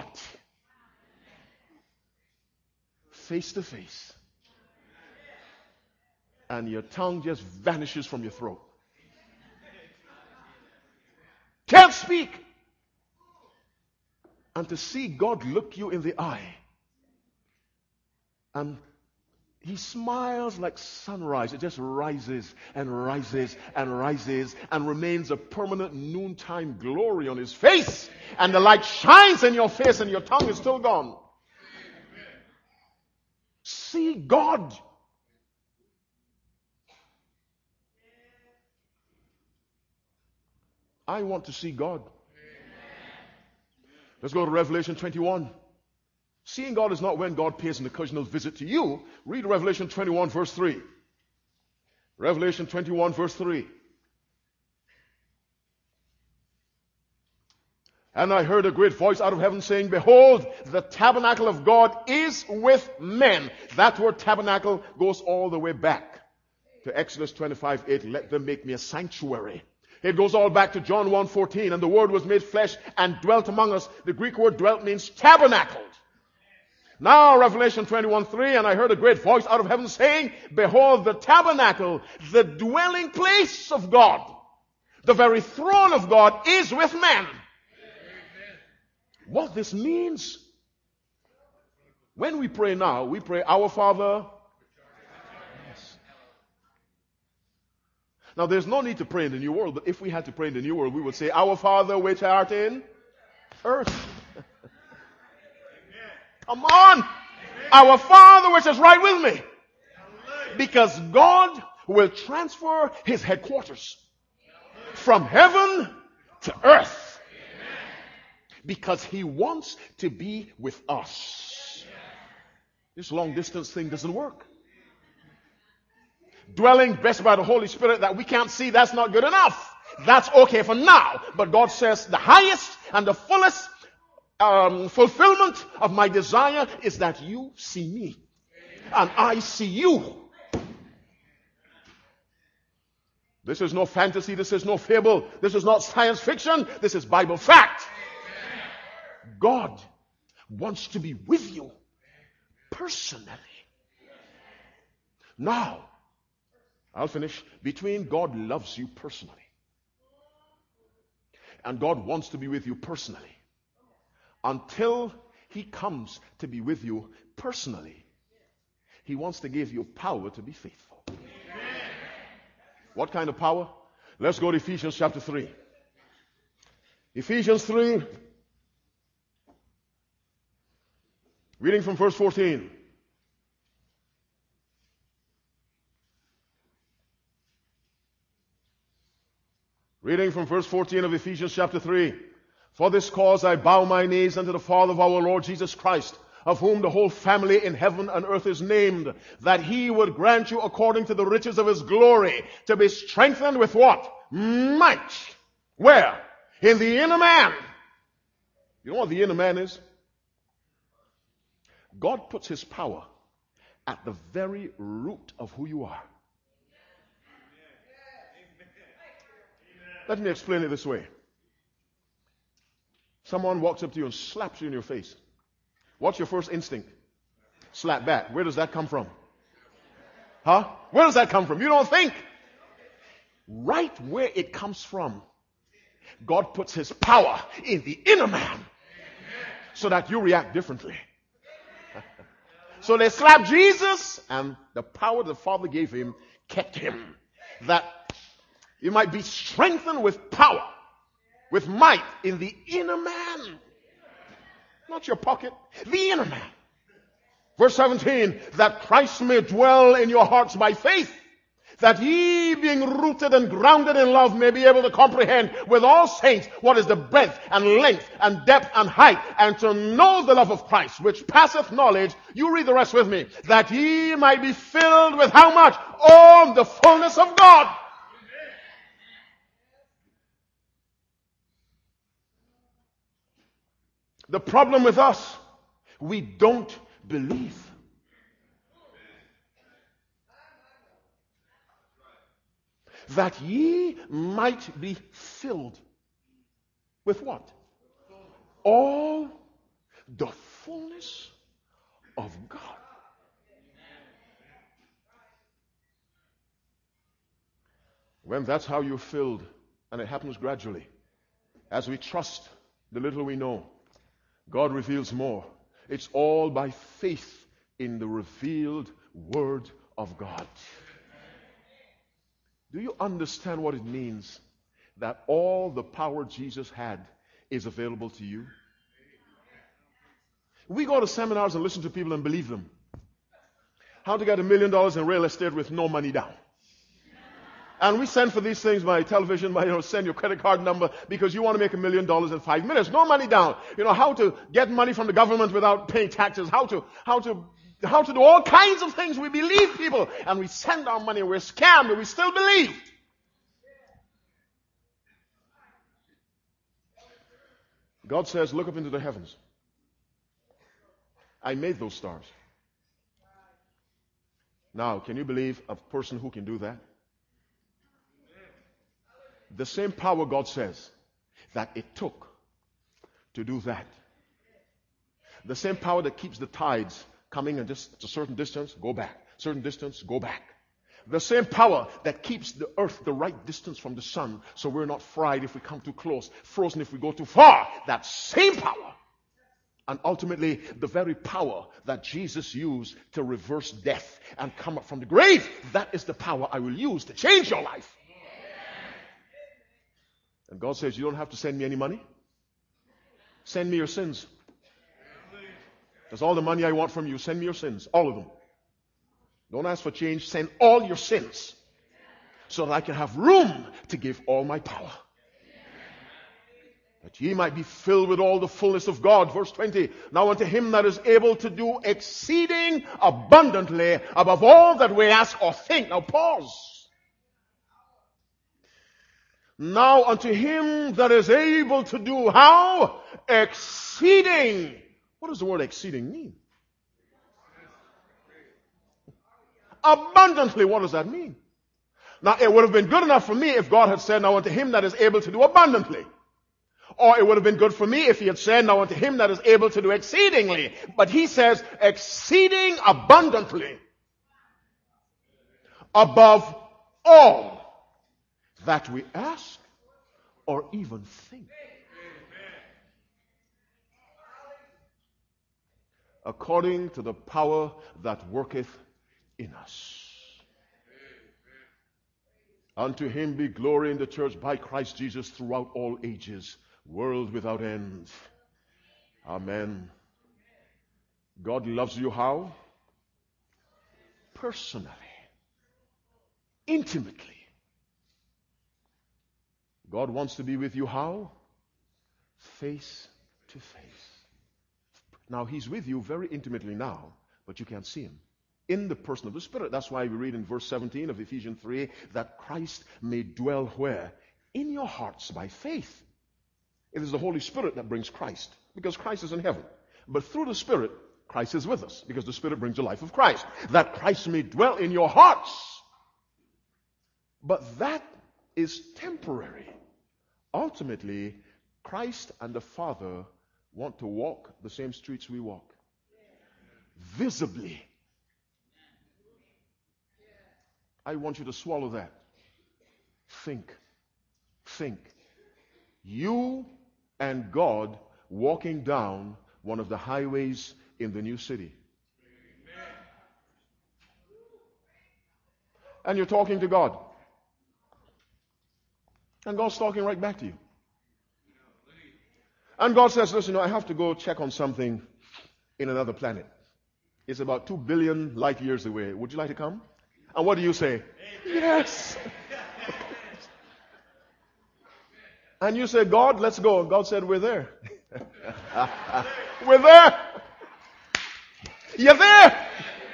[SPEAKER 1] face to face, and your tongue just vanishes from your throat. Can't speak. And to see God look you in the eye, and he smiles like sunrise. It just rises and rises and rises and remains a permanent noontime glory on his face. And the light shines in your face and your tongue is still gone. See God. I want to see God. Let's go to Revelation twenty-one. Seeing God is not when God pays an occasional visit to you. Read Revelation twenty-one verse three. Revelation twenty-one verse three. And I heard a great voice out of heaven saying, behold, the tabernacle of God is with men. That word tabernacle goes all the way back to Exodus twenty-five eight. Let them make me a sanctuary. It goes all back to John one fourteen. And the word was made flesh and dwelt among us. The Greek word dwelt means tabernacled. Now Revelation twenty-one three, and I heard a great voice out of heaven saying, behold, the tabernacle, the dwelling place of God, the very throne of God is with men. What this means, when we pray now, we pray, Our Father. Yes. Now there's no need to pray in the new world, but if we had to pray in the new world, we would say, Our Father which art in earth. Come on. Our Father which is right with me. Because God will transfer his headquarters from heaven to earth. Because he wants to be with us. This long distance thing doesn't work. Dwelling blessed by the Holy Spirit that we can't see, that's not good enough. That's okay for now. But God says the highest and the fullest um, fulfillment of my desire is that you see me. And I see you. This is no fantasy. This is no fable. This is not science fiction. This is Bible fact. God wants to be with you personally. Now, I'll finish. Between God loves you personally and God wants to be with you personally, until he comes to be with you personally, he wants to give you power to be faithful. What kind of power? Let's go to Ephesians chapter three. Ephesians three. Reading from verse fourteen. Reading from verse fourteen of Ephesians chapter three. For this cause I bow my knees unto the Father of our Lord Jesus Christ, of whom the whole family in heaven and earth is named, that he would grant you according to the riches of his glory, to be strengthened with what? Might. Where? In the inner man. You know what the inner man is? God puts his power at the very root of who you are. Let me explain it this way. Someone walks up to you and slaps you in your face. What's your first instinct? Slap back. Where does that come from? Huh? Where does that come from? You don't think. Right where it comes from, God puts his power in the inner man so that you react differently. So they slapped Jesus, and the power the Father gave him kept him. That you might be strengthened with power, with might in the inner man. Not your pocket, the inner man. Verse seventeen, that Christ may dwell in your hearts by faith, that ye, being rooted and grounded in love, may be able to comprehend with all saints what is the breadth and length and depth and height, and to know the love of Christ, which passeth knowledge. You read the rest with me. That ye might be filled with how much? All the fullness of God. The problem with us, we don't believe. That ye might be filled with what? All the fullness of God. When that's how you're filled, and it happens gradually, as we trust the little we know, God reveals more. It's all by faith in the revealed Word of God. Do you understand what it means that all the power Jesus had is available to you? We go to seminars and listen to people and believe them. How to get a million dollars in real estate with no money down. And we send for these things by television, by, you know, send your credit card number because you want to make a million dollars in five minutes. No money down. You know, how to get money from the government without paying taxes. How to, how to, how to do all kinds of things. We believe people and we send our money. We're scammed, but we still believe. God says, look up into the heavens. I made those stars. Now, can you believe a person who can do that? The same power God says that it took to do that. The same power that keeps the tides coming and just a certain distance, go back. Certain distance, go back. The same power that keeps the earth the right distance from the sun so we're not fried if we come too close, frozen if we go too far. That same power. And ultimately, the very power that Jesus used to reverse death and come up from the grave, that is the power I will use to change your life. And God says, you don't have to send me any money. Send me your sins. That's all the money I want from you. Send me your sins. All of them. Don't ask for change. Send all your sins so that I can have room to give all my power. That ye might be filled with all the fullness of God. Verse twenty. Now unto him that is able to do exceeding abundantly above all that we ask or think. Now pause. Now unto him that is able to do how? Exceeding. What does the word exceeding mean? Abundantly, what does that mean? Now, it would have been good enough for me if God had said, now unto him that is able to do abundantly. Or it would have been good for me if he had said, now unto him that is able to do exceedingly. But he says, exceeding abundantly. Above all that we ask or even think. According to the power that worketh in us. Unto him be glory in the church by Christ Jesus throughout all ages, world without end. Amen. God loves you how? Personally. Intimately. God wants to be with you how? Face to face. Now, he's with you very intimately now, but you can't see him. In the person of the Spirit. That's why we read in verse seventeen of Ephesians three that Christ may dwell where? In your hearts by faith. It is the Holy Spirit that brings Christ, because Christ is in heaven. But through the Spirit, Christ is with us, because the Spirit brings the life of Christ. That Christ may dwell in your hearts. But that is temporary. Ultimately, Christ and the Father want to walk the same streets we walk. Visibly. I want you to swallow that. Think. Think. You and God walking down one of the highways in the new city. And you're talking to God. And God's talking right back to you. And God says, listen, I have to go check on something in another planet. It's about two billion light years away. Would you like to come? And what do you say? Yes. And you say, God, let's go. And God said, we're there. We're there. You're there.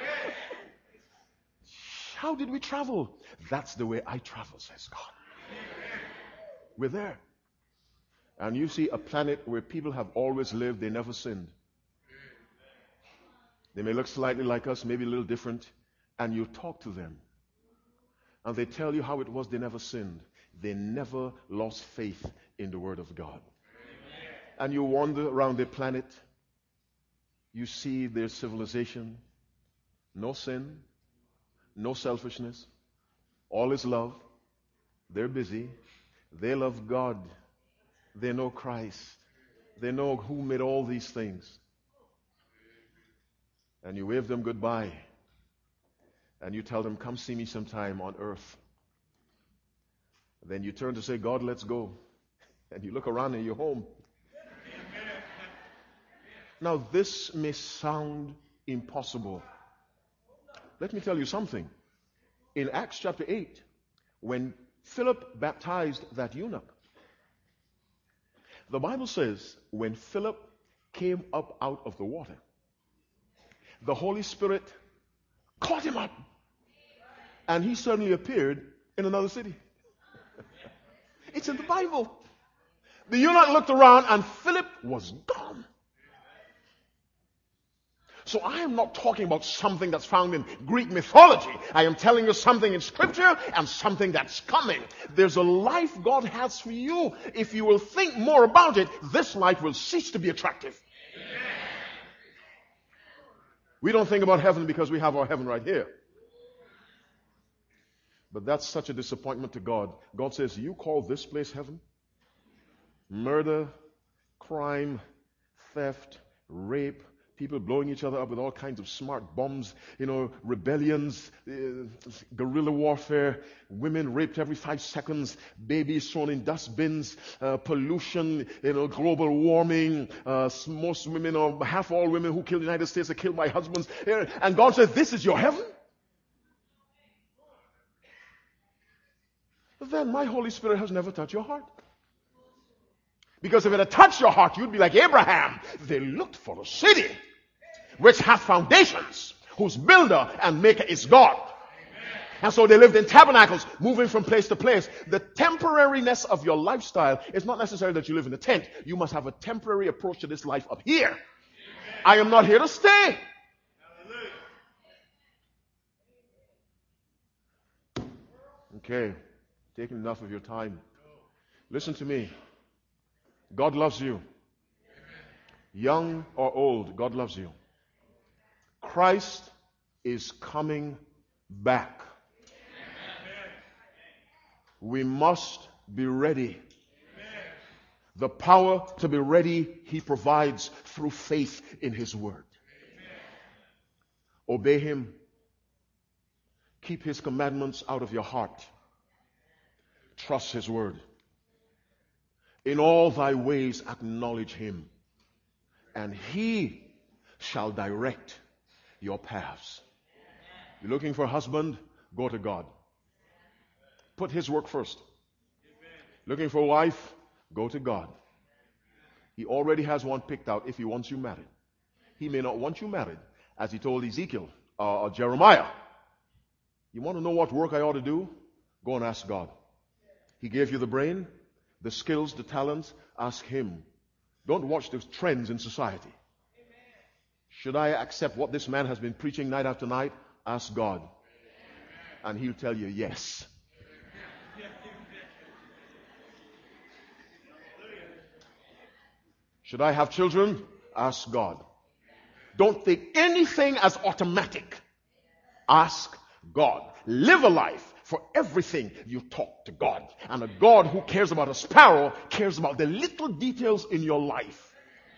[SPEAKER 1] How did we travel? That's the way I travel, says God. We're there. And you see a planet where people have always lived, they never sinned. They may look slightly like us, maybe a little different, and you talk to them. And they tell you how it was they never sinned. They never lost faith in the Word of God. Amen. And you wander around the planet, you see their civilization, no sin, no selfishness, all is love. They're busy. They love God. They know Christ. They know who made all these things. And you wave them goodbye. And you tell them, come see me sometime on earth. Then you turn to say, God, let's go. And you look around and you're home. Now, this may sound impossible. Let me tell you something. In Acts chapter eight, when Philip baptized that eunuch, the Bible says, when Philip came up out of the water, the Holy Spirit caught him up. And he suddenly appeared in another city. It's in the Bible. The eunuch looked around and Philip was gone. So I am not talking about something that's found in Greek mythology. I am telling you something in Scripture and something that's coming. There's a life God has for you. If you will think more about it, this life will cease to be attractive. Amen. We don't think about heaven because we have our heaven right here. But that's such a disappointment to God. God says, you call this place heaven? Murder, crime, theft, rape, people blowing each other up with all kinds of smart bombs, you know, rebellions, uh, guerrilla warfare, women raped every five seconds, babies thrown in dustbins, uh, pollution, you know, global warming, uh, most women, or half all women who killed in the United States are killed by husbands. And God says, this is your heaven? Then my Holy Spirit has never touched your heart. Because if it had touched your heart, you'd be like Abraham. They looked for a city which hath foundations, whose builder and maker is God. Amen. And so they lived in tabernacles, moving from place to place. The temporariness of your lifestyle is not necessarily that you live in a tent. You must have a temporary approach to this life up here. Amen. I am not here to stay. Hallelujah. Okay, taking enough of your time. Listen to me. God loves you. Young or old, God loves you. Christ is coming back. We must be ready. The power to be ready, He provides through faith in His word. Obey Him. Keep His commandments out of your heart. Trust His word. In all thy ways acknowledge Him, and He shall direct your paths. You're looking for a husband? Go to God. Put His work first. Looking for a wife? Go to God. He already has one picked out if He wants you married. He may not want you married, as He told Ezekiel uh, or Jeremiah. You want to know what work I ought to do? Go and ask God. He gave you the brain, the skills, the talents. Ask Him. Don't watch the trends in society. Amen. Should I accept what this man has been preaching night after night? Ask God. Amen. And He'll tell you yes. Amen. Should I have children? Ask God. Don't take anything as automatic. Ask God. Live a life. For everything, you talk to God. And a God who cares about a sparrow cares about the little details in your life.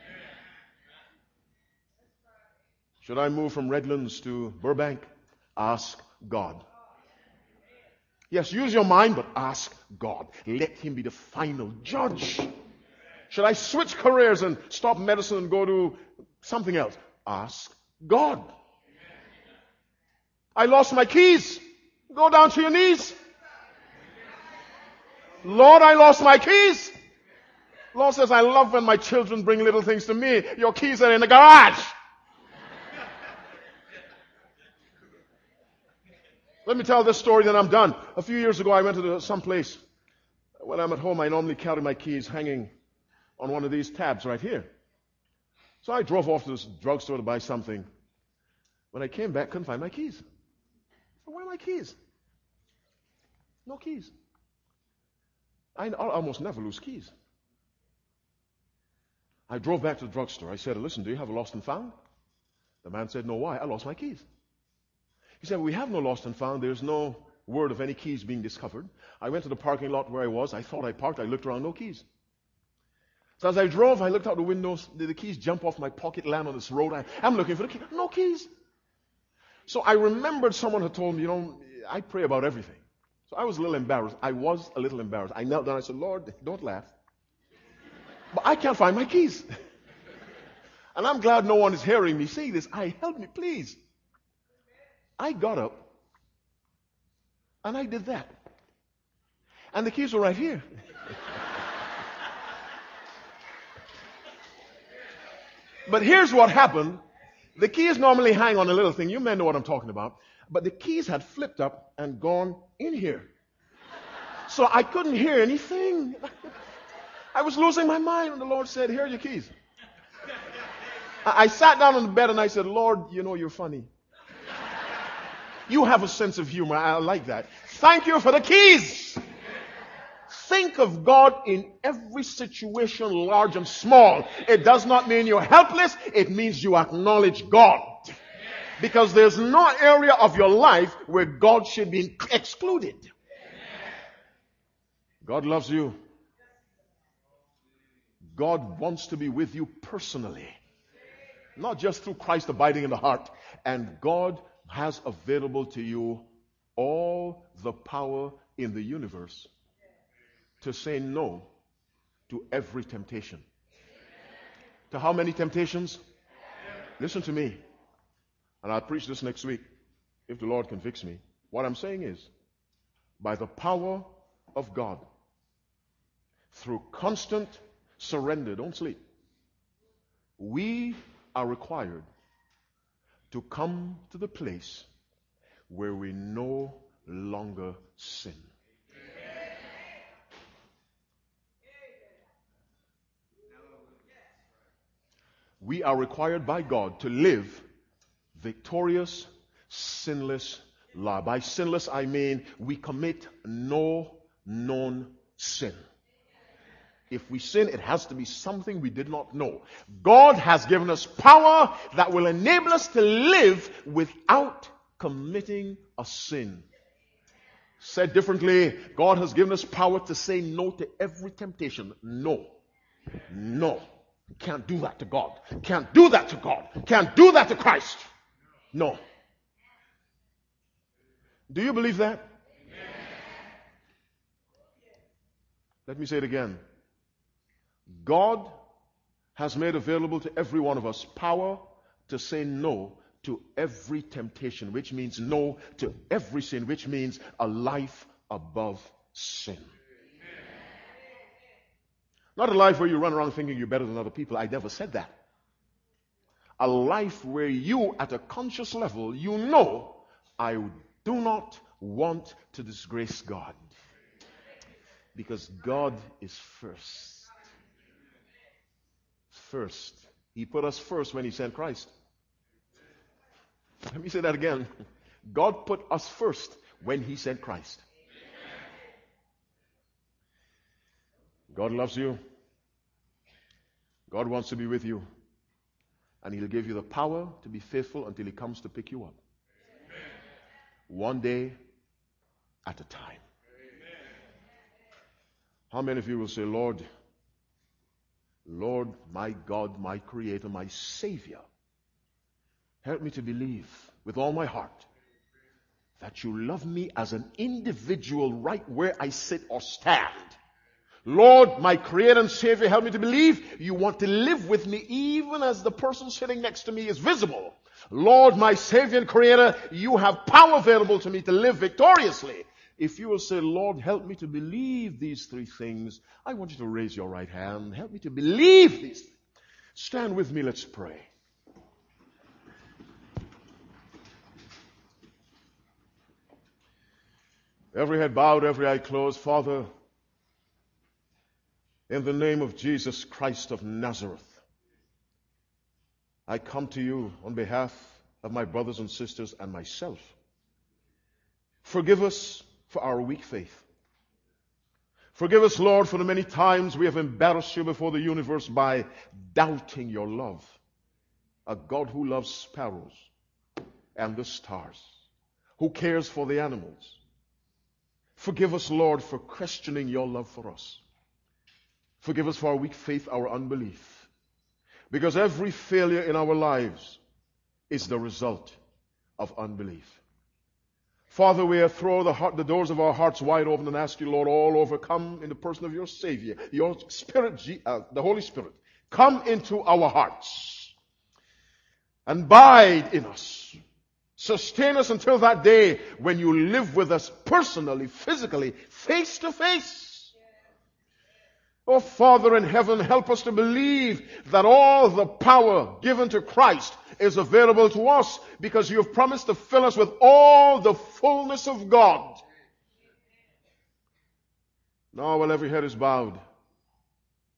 [SPEAKER 1] Should I move from Redlands to Burbank? Ask God. Yes, use your mind, but ask God. Let Him be the final judge. Should I switch careers and stop medicine and go to something else? Ask God. I lost my keys. Go down to your knees. Lord, I lost my keys. Lord says, I love when my children bring little things to me. Your keys are in the garage. Let me tell this story, then I'm done. A few years ago, I went to some place. When I'm at home, I normally carry my keys hanging on one of these tabs right here. So I drove off to this drugstore to buy something. When I came back, couldn't find my keys. Where are my keys? No keys. I almost never lose keys. I drove back to the drugstore. I said, listen, do you have a lost and found? The man said, no, why? I lost my keys. He said, we have no lost and found. There's no word of any keys being discovered. I went to the parking lot where I was. I thought I parked. I looked around, no keys. So as I drove, I looked out the windows. Did the keys jump off my pocket, land on this road? I, I'm looking for the keys. No keys. So I remembered someone had told me, you know, I pray about everything. So I was a little embarrassed. I was a little embarrassed. I knelt down. I said, Lord, don't laugh. But I can't find my keys. And I'm glad no one is hearing me say this. I help me, please. I got up and I did that. And the keys were right here. But here's what happened. The keys normally hang on a little thing. You men know what I'm talking about. But the keys had flipped up and gone in here. So I couldn't hear anything. I was losing my mind, and the Lord said, here are your keys. I, I sat down on the bed and I said, Lord, you know you're funny. You have a sense of humor. I like that. Thank you for the keys. Think of God in every situation, large and small. It does not mean you're helpless. It means you acknowledge God. Because there's no area of your life where God should be excluded. God loves you. God wants to be with you personally. Not just through Christ abiding in the heart. And God has available to you all the power in the universe to say no to every temptation. To how many temptations? Listen to me. And I'll preach this next week if the Lord convicts me. What I'm saying is, by the power of God, through constant surrender, don't sleep, we are required to come to the place where we no longer sin. We are required by God to live victorious, sinless life. By sinless, I mean we commit no known sin. If we sin, it has to be something we did not know. God has given us power that will enable us to live without committing a sin. Said differently, God has given us power to say no to every temptation. No. No. Can't do that to God. Can't do that to God. Can't do that to Christ. No. Do you believe that? Let me say it again. God has made available to every one of us power to say no to every temptation, which means no to every sin, which means a life above sin. Not a life where you run around thinking you're better than other people. I never said that. A life where you, at a conscious level, you know, I do not want to disgrace God. Because God is first. First. He put us first when He sent Christ. Let me say that again. God put us first when He sent Christ. God loves you. God wants to be with you. And He'll give you the power to be faithful until He comes to pick you up. Amen. One day at a time. Amen. How many of you will say, Lord, Lord, my God, my Creator, my Savior, help me to believe with all my heart that you love me as an individual right where I sit or stand. Lord, my Creator and Savior, help me to believe you want to live with me even as the person sitting next to me is visible. Lord, my Savior and Creator, you have power available to me to live victoriously. If you will say, Lord, help me to believe these three things, I want you to raise your right hand. Help me to believe these things. Stand with me, let's pray. Every head bowed, every eye closed. Father, in the name of Jesus Christ of Nazareth, I come to you on behalf of my brothers and sisters and myself. Forgive us for our weak faith. Forgive us, Lord, for the many times we have embarrassed you before the universe by doubting your love. A God who loves sparrows and the stars, who cares for the animals. Forgive us, Lord, for questioning your love for us. Forgive us for our weak faith, our unbelief. Because every failure in our lives is the result of unbelief. Father, we throw the, heart, the doors of our hearts wide open and ask you, Lord, all over, come in the person of your Savior, your Spirit, uh, the Holy Spirit. Come into our hearts and abide in us. Sustain us until that day when you live with us personally, physically, face to face. Oh, Father in heaven, help us to believe that all the power given to Christ is available to us because you have promised to fill us with all the fullness of God. Now, while every head is bowed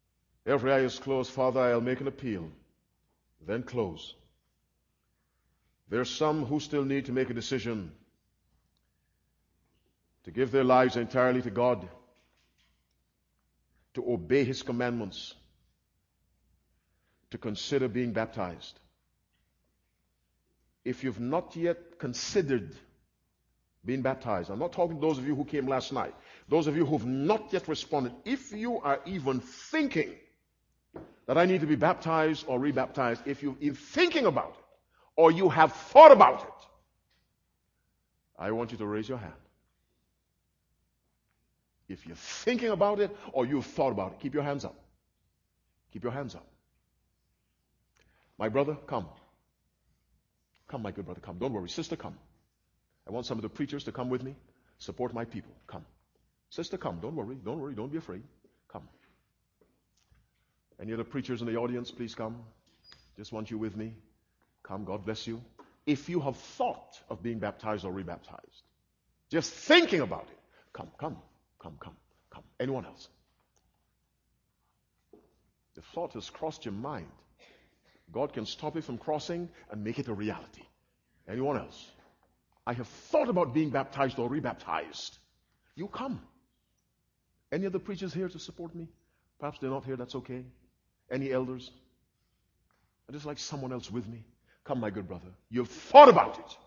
[SPEAKER 1] Every eye is closed. Father, I'll make an appeal, then close. There are some who still need to make a decision to give their lives entirely to God, to obey His commandments, to consider being baptized. If you've not yet considered being baptized, I'm not talking to those of you who came last night, those of you who've not yet responded, if you are even thinking that I need to be baptized or rebaptized, if you're even thinking about it, or you have thought about it, I want you to raise your hand. If you're thinking about it or you've thought about it, keep your hands up. Keep your hands up. My brother, come. Come, my good brother, come. Don't worry. Sister, come. I want some of the preachers to come with me. Support my people. Come. Sister, come. Don't worry. Don't worry. Don't be afraid. Come. Any other preachers in the audience, please come. Just want you with me. Come. God bless you. If you have thought of being baptized or rebaptized, just thinking about it, come, come, come, come, come. Anyone else? The thought has crossed your mind. God can stop it from crossing and make it a reality. Anyone else? I have thought about being baptized or rebaptized. You come. Any other preachers here to support me? Perhaps they're not here, that's okay. Any elders? I'd just like someone else with me. Come, my good brother. You've thought about it.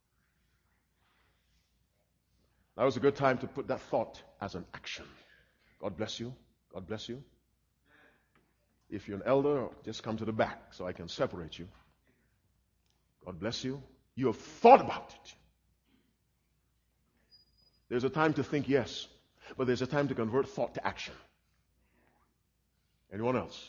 [SPEAKER 1] Now is a good time to put that thought as an action. God bless you. God bless you. If you're an elder, just come to the back so I can separate you. God bless you. You have thought about it. There's a time to think yes, but there's a time to convert thought to action. Anyone else?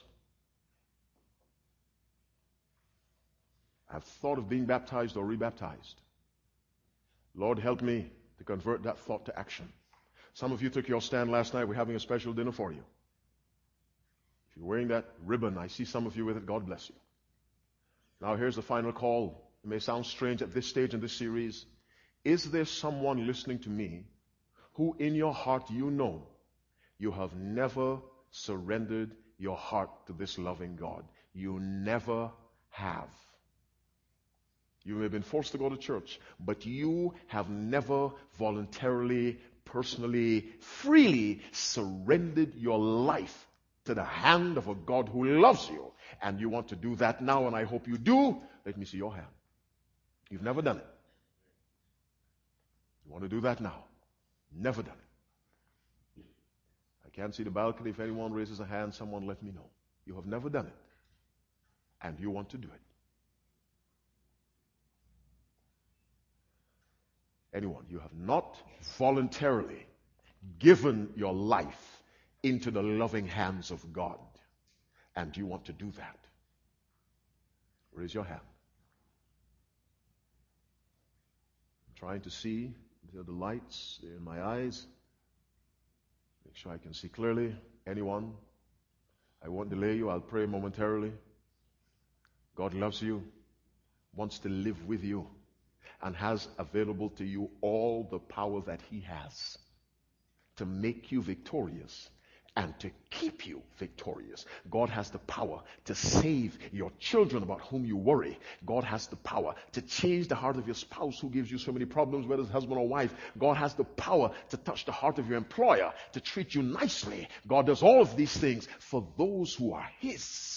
[SPEAKER 1] I've thought of being baptized or rebaptized. Lord, help me to convert that thought to action. Some of you took your stand last night. We're having a special dinner for you. If you're wearing that ribbon, I see some of you with it. God bless you. Now here's the final call. It may sound strange at this stage in this series. Is there someone listening to me who in your heart you know you have never surrendered your heart to this loving God? You never have. You may have been forced to go to church, but you have never voluntarily, personally, freely surrendered your life to the hand of a God who loves you. And you want to do that now, and I hope you do. Let me see your hand. You've never done it. You want to do that now. Never done it. I can't see the balcony. If anyone raises a hand, someone let me know. You have never done it. And you want to do it. Anyone, you have not voluntarily given your life into the loving hands of God, and you want to do that. Raise your hand. I'm trying to see. There are the lights. They're in my eyes. Make sure I can see clearly. Anyone? I won't delay you. I'll pray momentarily. God loves you, wants to live with you, and has available to you all the power that He has to make you victorious and to keep you victorious. God has the power to save your children about whom you worry. God has the power to change the heart of your spouse who gives you so many problems, whether it's husband or wife. God has the power to touch the heart of your employer, to treat you nicely. God does all of these things for those who are His.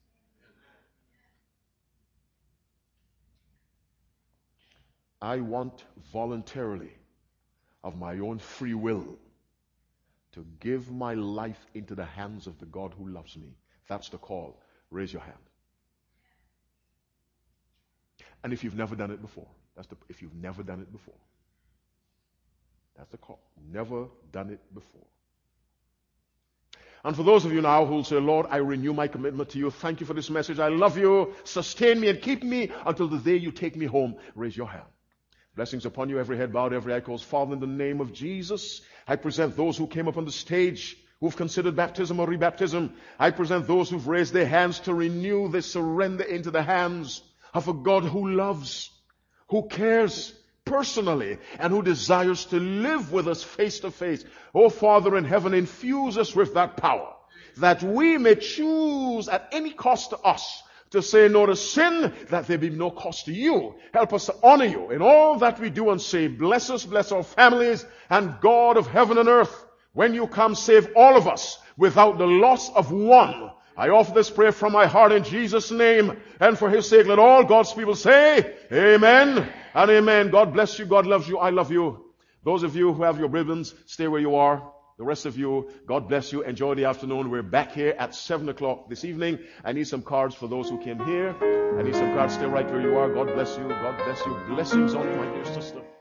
[SPEAKER 1] I want voluntarily, of my own free will, to give my life into the hands of the God who loves me. That's the call. Raise your hand. And if you've never done it before, that's the, if you've never done it before, that's the call. Never done it before. And for those of you now who will say, Lord, I renew my commitment to you. Thank you for this message. I love you. Sustain me and keep me until the day you take me home. Raise your hand. Blessings upon you, every head bowed, every eye closed. Father, in the name of Jesus, I present those who came up on the stage, who've considered baptism or rebaptism. I present those who've raised their hands to renew their surrender into the hands of a God who loves, who cares personally, and who desires to live with us face to face. Oh, Father in heaven, infuse us with that power, that we may choose at any cost to us to say no to sin, that there be no cost to you. Help us to honor you in all that we do and say. Bless us, bless our families, and God of heaven and earth, when you come, save all of us without the loss of one. I offer this prayer from my heart in Jesus' name, and for his sake let all God's people say amen and amen. God bless you. God loves you. I love you. Those of you who have your ribbons, stay where you are. The rest of you, God bless you. Enjoy the afternoon. We're back here at seven o'clock this evening. I need some cards for those who came here. I need some cards. Stay right where you are. God bless you. God bless you. Blessings on you, my dear sister.